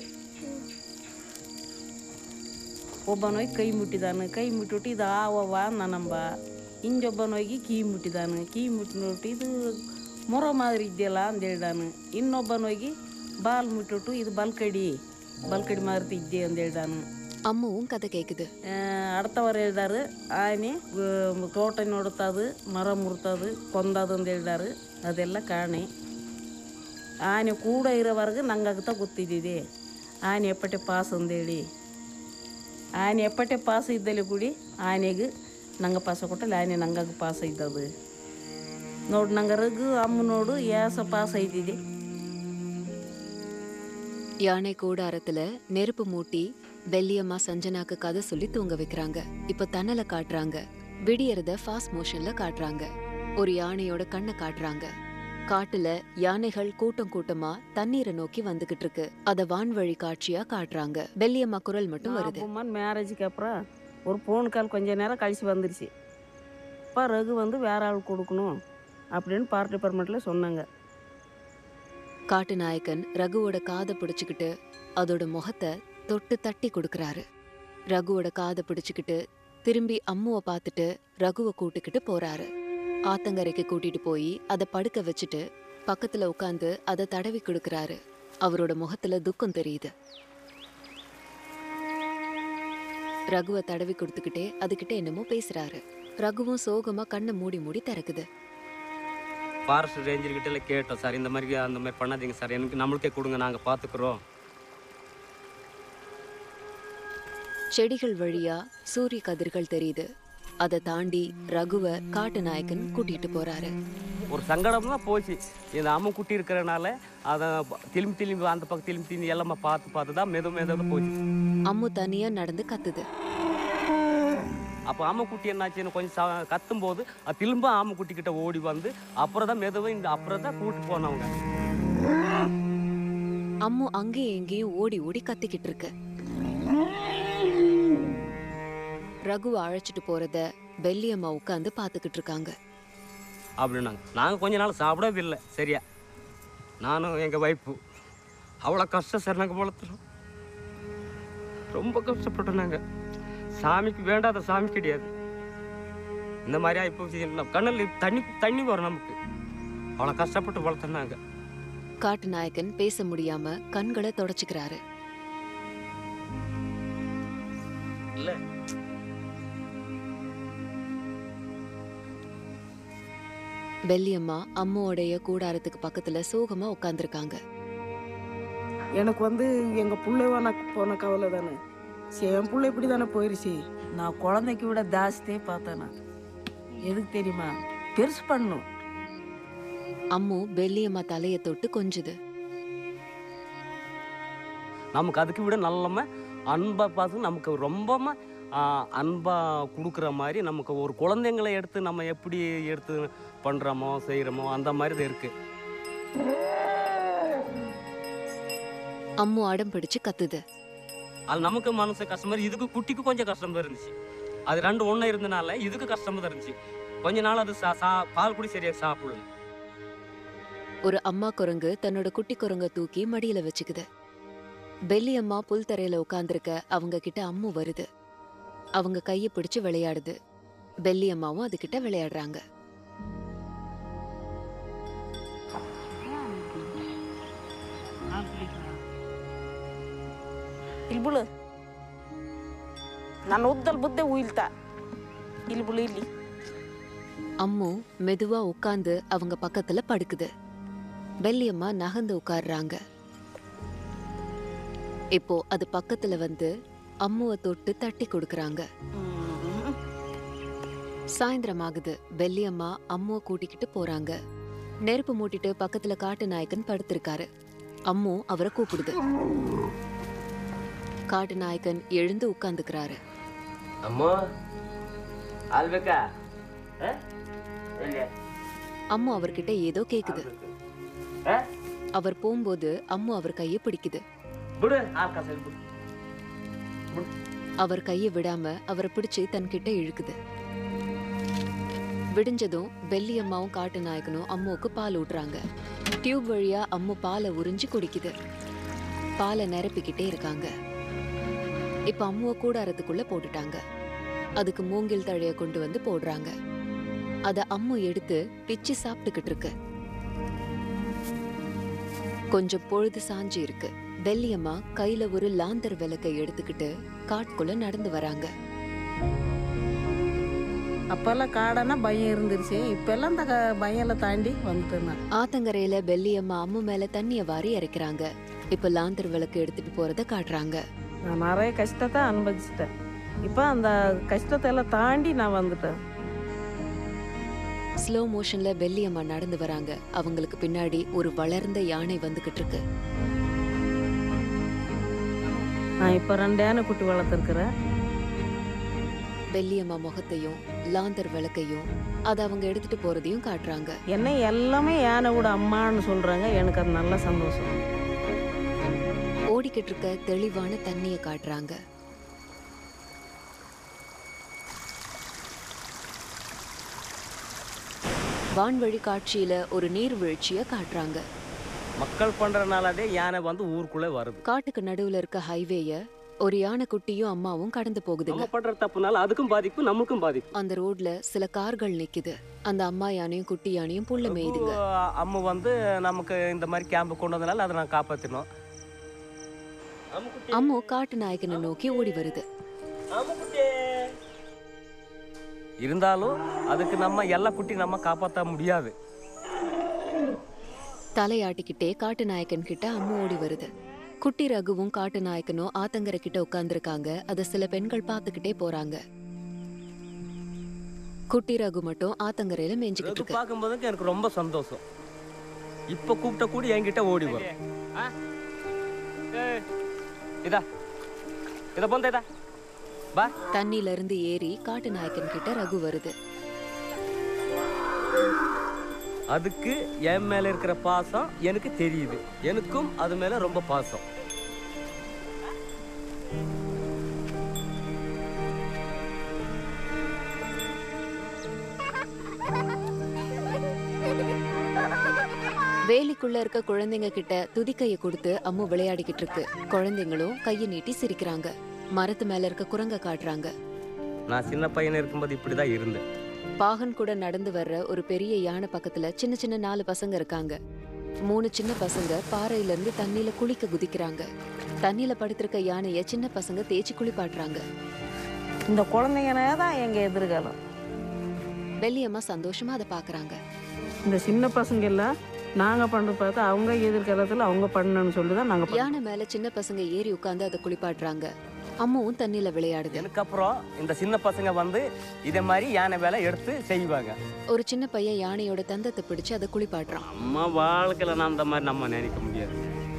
S4: ಒಬ್ಬನೋಗಿ ಕೈ ಮುಟ್ಟಿದಾನು. ಕೈ ಮುಟ್ಟಿಟ್ಟು ಇದು ಆವವ ನನ್ನಂಬ. ಇಂಜೊಬ್ಬನೋಗಿ ಕೀ ಮುಟ್ಟಿದಾನು. ಕೀ ಮುಟ್ಟಿನೊಟ್ಟು ಇದು ಮೊರ ಮಾದರಿ ಇದೆಯಲ್ಲ ಅಂತ ಹೇಳಿದಾನು. ಇನ್ನೊಬ್ಬನೋಗಿ ಬಾಲ್ ಮುಟ್ಟಿಟ್ಟು ಇದು ಬಲ್ಕಡಿ ಬಲ್ಕಡಿ ಮಾದರಿ ಇದ್ದೆ ಅಂತ ಹೇಳಿದಾನು.
S2: அம்முவும் கதை கேக்குது.
S4: அடுத்தவர் எழுதாரு ஆயனி தோட்டை நொடுத்தாது மரம் முறுத்தாது கொந்தாது ಅಂತ ಹೇಳಿದಾರು. ಅದೆಲ್ಲ ಕಾಣೆ ಆನೆ ಕೂಡ ಇರೋವರೆಗೂ ನಂಗಾಗುತ್ತಾ ಗೊತ್ತಿದ್ದಿದೆ ಆನೆ ಎಪ್ಪಟ್ಟೆ ಪಾಸ್ ಅಂದೇಳಿ ಆನೆ ಎಪ್ಪಟ್ಟೆ ಪಾಸ ಇದ್ದಲ್ಲಿ ಕೂಡಿ ಆನೆಗೆ ನಂಗೆ ಪಾಸ ಕೊಟ್ಟಲ್ಲಿ ಆನೆ ನಂಗೆ ಪಾಸ ಇದ್ದದು ನೋಡು ನಂಗೆ ರಘು ಅಮ್ಮ ನೋಡು ಯಾಸ ಪಾಸ ಇದ್ದಿದೆ.
S2: யானை கூடாரத்துல நெருப்பு மூட்டி பெல்லியம்மா சஞ்சனாக்கு கதை சொல்லி தூங்க வைக்கிறாங்க. இப்ப தன்னல காட்டுறாங்க. விடியறத ஃபாஸ்ட் மோஷன்ல காட்டுறாங்க. ஒரு யானையோட கண்ணை காட்டுறாங்க. காட்டுல யானைகள் கூட்டம் கூட்டமா தண்ணீரை நோக்கி வந்துகிட்டு இருக்கு. அத வான்வழி காட்சியா காட்டுறாங்க. பெல்லியம்மா குரல் மட்டும் வருது.
S4: மேரேஜுக்கு அப்புறம் ஒரு போன் கால் கொஞ்ச நேரம் கழிச்சு வந்துருச்சு. அப்பா ரகு வந்து வேற ஆள் கொடுக்கணும் அப்படின்னு பார்க் டிபார்ட்மெண்ட்ல சொன்னாங்க.
S2: காட்டு நாயக்கன் ரகுவோட காதை பிடிச்சுக்கிட்டு அதோட முகத்தை தொட்டு தட்டி கொடுக்கறாரு. ரகுவோட காதை பிடிச்சுக்கிட்டு திரும்பி அம்முவை பார்த்துட்டு ரகுவை கூட்டுக்கிட்டு போறாரு. ஆத்தங்கரைக்கு கூட்டிட்டு போய் அதை படுக்க வச்சுட்டு பக்கத்துல உட்காந்து அதை தடவி கொடுக்கறாரு. அவரோட முகத்துல துக்கம் தெரியுது. ரகுவை தடவி கொடுத்துக்கிட்டே அதுகிட்ட என்னமோ பேசுறாரு. ரகுவும் சோகமா கண்ணை மூடி மூடி திறக்குது.
S3: ஃபாரஸ்ட் ரேஞ்சர்கிட்ட எல்லாம் கேட்டோம், சார் இந்த மாதிரி அந்த மாதிரி பண்ணாதீங்க சார், எனக்கு நம்மளுக்கே கொடுங்க, நாங்கள் பார்த்துக்குறோம்.
S2: செடிகள் வழியா சூரிய கதிர்கள் தெரியுது. அதை தாண்டி ரகுவை காட்டு நாயக்கன் கூட்டிட்டு போறாரு.
S3: ஒரு சங்கடம் தான் போச்சு. இந்த அம்மா குட்டி இருக்கிறனால அதை திரும்பி திரும்பி அந்த பக்கம் திரும்பி திரும்பி எல்லாமே பார்த்து பார்த்து தான் மெது மெதுவாக போச்சு.
S2: அம்மு தனியா நடந்து கத்துது.
S3: அப்போ ஆமை குட்டி என்னாச்சுன்னு கொஞ்சம் கத்தும் போது அது திரும்ப ஆமை குட்டி கிட்ட ஓடி வந்து அப்புறம் தான் மெதுவாக இந்த அப்புறம் தான் கூட்டு போனவங்க.
S2: அம்மு அங்கேயும் எங்கேயும் ஓடி ஓடி கத்திக்கிட்டு இருக்கு. ரகுவை அழைச்சிட்டு போறத பெல்லியம்மா உட்காந்து பாத்துக்கிட்டு இருக்காங்க.
S3: அப்படின்னாங்க. நாங்கள் கொஞ்ச நாள் சாப்பிடவே இல்லை சரியா. நானும் எங்கள் வைப்பு அவ்வளோ கஷ்டம் சார். நாங்கள் வளர்த்துறோம், ரொம்ப கஷ்டப்பட்டோம். நாங்கள் சாமிக்கு வேண்டாத சாமி கிடையாது. இந்த மாதிரியா இப்போ கண்ணில் தண்ணி தண்ணி வரும் நமக்கு. அவ்வளோ கஷ்டப்பட்டு வளர்த்தோம்.
S2: காட்டு நாயக்கன் பேச முடியாம கண்களை தொடச்சுக்கிறாரு.
S3: இல்ல
S2: பெல்லியம்மா அம்மாவுடைய கூடாரத்துக்கு பக்கத்துல சோகமா உட்காந்துருக்காங்க.
S4: எனக்கு வந்து எங்க புள்ளைவான போன கவலை தானே. என் பிள்ளை இப்படி தானே போயிருச்சு. நான் குழந்தைக்கு விட ஜாஸ்தியே பார்த்தேன். எதுக்கு தெரியுமா? பெருசு பண்ணும்.
S2: அம்மு பெல்லியம்மா தலைய தொட்டு கொஞ்சுது.
S3: நமக்கு அதுக்கு விட நல்லமா அன்பா பார்த்து நமக்கு ரொம்ப அன்பா கொடுக்குற மாதிரி நமக்கு ஒரு குழந்தைங்களை எடுத்து நம்ம எப்படி எடுத்து பண்றோமோ செய்யறோமோ அந்த மாதிரி தான் இருக்கு.
S2: அம்மு அடம் பிடிச்சு கத்துது.
S3: அது நமக்கு மனசு கஷ்டமா இருக்கு. இதுக்கு குட்டிக்கு கொஞ்சம் கஷ்டமா இருந்துச்சு. அது ரெண்டு ஒண்ணு இருந்தனால இதுக்கு கஷ்டமா தான் இருந்துச்சு. கொஞ்ச நாள் அது பால் குடி சரியா சாப்பிடல.
S2: ஒரு அம்மா குரங்கு தன்னோட குட்டி குரங்க தூக்கி மடியில வச்சுக்குது. பெல்லியம்மா புல் தரையில உட்கார்ந்துருக்க அவங்க கிட்ட அம்மு வருது. அவங்க கைய பிடிச்சு விளையாடுது. பெல்லியம்மாவும் அதுகிட்ட விளையாடுறாங்க.
S4: ಇಲ್ಬುಳು ನನ್ನ ಉದ್ದಲ್ ಬುದ್ದೆ ಉಯಿಲ್ತಾ ಇಲ್ಬುಳು ಇಲ್ಲಿ.
S2: அம்மு மெதுவா உட்கார்ந்து அவங்க பக்கத்துல படுக்குது. பெல்லியம்மா நகர்ந்து உட்கார்றாங்க. இப்போ அது பக்கத்துல வந்து அம்முவை தொட்டு தட்டி கொடுக்கறாங்க. சாயந்தரம் ஆகுது. பெல்லியம்மா அம்முவை கூட்டிக்கிட்டு போறாங்க. நெருப்பு மூட்டிட்டு பக்கத்துல காட்டு நாயக்கன் படுத்திருக்காரு. அம்மு அவரை கூப்பிடுது. காட்டு நாயக்கன் எழுந்து உட்கார்ந்துக்கிறாரு.
S3: அம்மா ஆல்பேக்கா.
S2: அம்மு அவர்கிட்ட ஏதோ கேக்குது. அவர் போகும்போது அம்மு அவர் கைய பிடிக்குது. அவர் கைய விடாம அவரை பிடிச்சு தன்கிட்ட இழுக்குது. விடிஞ்சதும் பெல்லியம்மாவும் காட்டு நாயக்கனும் அம்முவுக்கு பால் ஊட்டுறாங்க. டியூப் வழியா அம்மு பாலை உறிஞ்சி குடிக்குது. பாலை நிரப்பிக்கிட்டே இருக்காங்க. இப்ப அம்முவை கூடாரத்துக்குள்ள போட்டுட்டாங்க. அதுக்கு மூங்கில் தழைய கொண்டு வந்து போடுறாங்க. அத அம்மு எடுத்து பிச்சு சாப்பிட்டுக்கிட்டு இருக்கு. கொஞ்சம் பொழுது சாஞ்சி இருக்கு. பெல்லியம்மா கையில ஒரு லாந்தர் விளக்கை எடுத்துக்கிட்டு காட்டுக்குள்ள நடந்து வராங்க.
S4: அப்பெல்லாம் காடனா பயம் இருந்துருச்சு. இப்ப எல்லாம் அந்த பயம்ல தாண்டி வந்துட்டேன்.
S2: ஆத்தங்கரையில பெல்லியம்மா அம்மு மேல தண்ணிய வாரி இறைக்கிறாங்க. இப்ப லாந்தர் விளக்கு எடுத்துட்டு போறத காட்டுறாங்க.
S4: நான் நிறைய கஷ்டத்தை அனுபவிச்சிட்டேன். இப்போ அந்த கஷ்டத்தை எல்லாம் தாண்டி நான் வந்துட்டேன்.
S2: ஸ்லோ மோஷன்ல பெல்லியம்மா நடந்து வராங்க. அவங்களுக்கு பின்னாடி ஒரு வளர்ந்த யானை வந்துகிட்டு இருக்கு.
S4: நான் இப்போ ரெண்டு யானை குட்டி வளர்த்துருக்குறேன்.
S2: பெல்லியம்மா முகத்தையும் லாந்தர் விளக்கையும் அதை அவங்க எடுத்துட்டு போறதையும் காட்டுறாங்க.
S4: என்ன எல்லாமே யானை கூட அம்மான்னு சொல்றாங்க. எனக்கு அது நல்ல சந்தோஷம்.
S2: ஓடிக்கிட்டு இருக்க தெளிவான தண்ணியை காட்டுறாங்க. வான்வழி காட்சியில ஒரு நீர்வீழ்ச்சிய காட்டுறாங்க.
S3: மக்கள் பண்றதுனாலே யானை வந்து ஊருக்குள்ளே வருது.
S2: காட்டுக்கு நடுவுல இருக்க ஹைவேய ஒரு யானை குட்டியும் அம்மாவும் கடந்து போகுதுங்க.
S3: நம்ம பண்ற தப்புனால அதுக்கும் பாதிப்பு, நமக்கும் பாதிப்பு.
S2: அந்த ரோட்ல சில கார்கள் நிக்குது. அந்த அம்மா யானையும் குட்டி யானையும் புல்ல மேயுதுங்க.
S3: அம்மா வந்து நமக்கு இந்த மாதிரி கேம்ப் கொண்டு வந்தனால அதை நான் காப்பாத்தினோம்.
S2: அம்மு காட்டு நாயக்கனை நோக்கி ஓடி வருது.
S3: இருந்தாலும் அதுக்கு நம்ம எல்லா குட்டி நம்ம காப்பாற்ற முடியாது.
S2: தலையாட்டிக்கிட்டே காட்டு நாயக்கன் கிட்ட அம்மு ஓடி வருது. குட்டி ரகுவும் காட்டு நாயக்கனும் ஆத்தங்கரை கிட்ட உட்கார்ந்துருக்காங்க. அத சில பெண்கள் பாத்துக்கிட்டே போறாங்க. குட்டி ரகு மட்டும் ஆத்தங்கரையில மேய்ஞ்சுக்கிட்டு இருக்கு.
S3: பார்க்கும்போது எனக்கு ரொம்ப சந்தோஷம். இப்ப கூப்பிட்ட கூடி என்கிட்ட ஓடி வரும். இதா இத போந்த இதா பா.
S2: தண்ணில இருந்து ஏறி காட்டு நாயக்கன் கிட்ட ரகு வருது.
S3: அதுக்கு என் மேல இருக்கிற பாசம் எனக்கு தெரியுது. எனக்கும் அது மேல ரொம்ப பாசம்.
S2: வேலிக்குள்ள இருக்க குழந்தைங்க கிட்ட துதிக்கைய கொடுத்து அம்மு விளையாடிக்கிட்டு இருக்கு. குழந்தைங்களும் கையை நீட்டி சிரிக்கிறாங்க. மரத்து மேல இருக்க குரங்க காட்டுறாங்க.
S3: நான் சின்ன பையன் இருக்கும்போது இப்படிதான் இருந்தேன்.
S2: பாகன் கூட நடந்து வர்ற ஒரு பெரிய யானை பக்கத்துல சின்ன சின்ன நாலு பசங்க இருக்காங்க. மூணு சின்ன பசங்க பாறையில இருந்து தண்ணியில குளிக்க குதிக்கிறாங்க. தண்ணியில படுத்திருக்க யானைய சின்ன பசங்க தேய்ச்சி குளிப்பாட்டுறாங்க.
S4: இந்த குழந்தைங்கனே தான் எங்க எதிர்காலம்.
S2: பெல்லியம்மா சந்தோஷமா அதை பாக்குறாங்க.
S4: இந்த சின்ன பசங்க எல்லாம் நாங்க பண்றது பார்த்து அவங்க எதிர்காலத்துல அவங்க பண்ணணும்னு சொல்லிதான் நாங்க
S2: யானை மேல சின்ன பசங்க ஏறி உட்கார்ந்து அதை குளிப்பாட்டுறாங்க. அம்முவும் தண்ணியில விளையாடுது.
S3: எனக்கு அப்புறம் இந்த சின்ன பசங்க வந்து இதே மாதிரி யானை வேலை எடுத்து செய்வாங்க.
S2: ஒரு சின்ன பையன் யானையோட தந்தத்தை பிடிச்சு அதை குளிப்பாட்டுறான்.
S3: அம்மா வாழ்க்கையில நான் அந்த மாதிரி நம்ம நினைக்க முடியாது.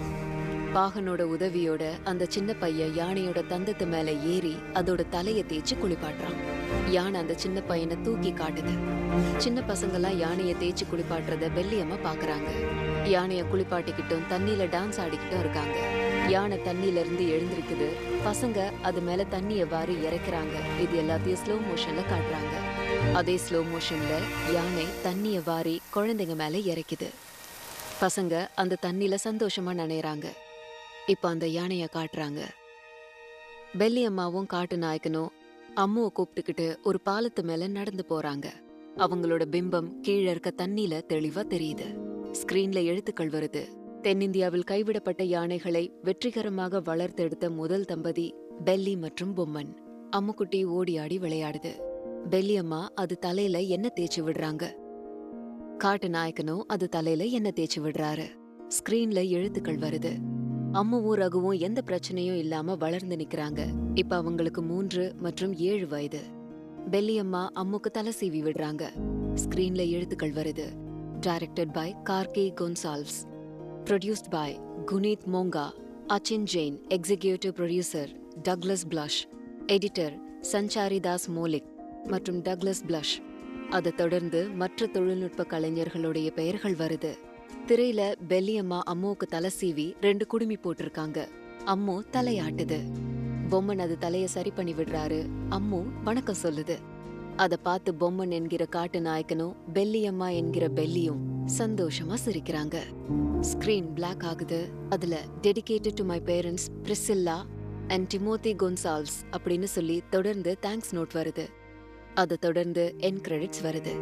S2: பாகனோட உதவியோட அந்த சின்ன பையன் யானையோட தந்தத்து மேல ஏறி அதோட தலையை தேய்ச்சி குளிப்பாட்டுறான். யானை அந்த சின்ன பையனை தூக்கி காட்டுது. சின்ன பசங்கெல்லாம் யானையை தேய்ச்சி குளிப்பாட்டுறத பெல்லியம்மா பாக்குறாங்க. யானைய குளிப்பாட்டிக்கிட்டும் தண்ணியில டான்ஸ் ஆடிக்கிட்டும் இருக்காங்க. யானை தண்ணியில இருந்து எழுந்திருக்குது. பசங்க அது மேல தண்ணிய வாரி இறக்குறாங்க. இது எல்லாத்தையும் ஸ்லோ மோஷன்ல காட்டுறாங்க. அதே ஸ்லோ மோஷன்ல யானை தண்ணிய வாரி குழந்தைங்க மேல இறக்குது. பசங்க அந்த தண்ணியில சந்தோஷமா நனையறாங்க. இப்ப அந்த யானைய காட்டுறாங்க. பெல்லியம்மாவும் காட்டு நாயக்கனும் அம்முவை கூப்பிட்டுக்கிட்டு ஒரு பாலத்து மேல நடந்து போறாங்க. அவங்களோட பிம்பம் கீழே இருக்க தண்ணியில தெளிவா தெரியுது. ஸ்கிரீன்ல எழுத்துக்கள் வருது. தென்னிந்தியாவில் கைவிடப்பட்ட யானைகளை வெற்றிகரமாக வளர்த்தெடுத்த முதல் தம்பதி பெல்லி மற்றும் பொம்மன். அம்முக்குட்டி ஓடி ஆடி விளையாடுது. பெல்லியம்மா அது தலையில எண்ணெய் தேய்ச்சி விடுறாங்க. காட்டு நாயக்கனும் அது தலையில எண்ணெய் தேய்ச்சி விடுறாரு. ஸ்கிரீன்ல எழுத்துக்கள் வருது. அம்முவும் ரகுவும் எந்த பிரச்சனையும் இல்லாம வளர்ந்து நிக்கிறாங்க. இப்ப அவங்களுக்கு மூன்று மற்றும் ஏழு வயது. பெல்லியம்மா அம்முக்கு தலை சீவி விடுறாங்க. ஸ்கிரீன்ல எழுத்துக்கள் வருது. Directed by Kartiki Gonsalves. Produced by Guneet Monga, Achin Jain, Executive Producer, Douglas Blush, Editor, Sanchari Das Molik மற்றும் டக்ளஸ் பிளஷ். அதை தொடர்ந்து மற்ற தொழில்நுட்ப கலைஞர்களுடைய பெயர்கள் வருது. திரையில பெல்லியம்மா அம்முவுக்கு தலை சீவி ரெண்டு குடுமி போட்டிருக்காங்க. அம்மு தலையாட்டுது. பொம்மன் அது தலைய சரி பண்ணி விடுறாரு. அம்மு வணக்கம் சொல்லுது. அதை பார்த்து பொம்மன் என்கிற காட்டு நாயக்கனும் பெல்லியம்மா என்கிற பெல்லியும் சந்தோஷமா சிரிக்கிறாங்க. ஸ்கிரீன் பிளாக் ஆகுது. அதுல dedicated to my parents Priscilla and Timothy Gonsalves அப்படின்னு சொல்லி தொடர்ந்து தேங்க்ஸ் நோட் வருது. அதை தொடர்ந்து என் கிரெடிட்ஸ் வருது.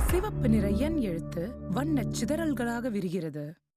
S1: சிவப்பு நிற எண் எழுத்து வண்ணச் சிதறல்களாக விரிகிறது.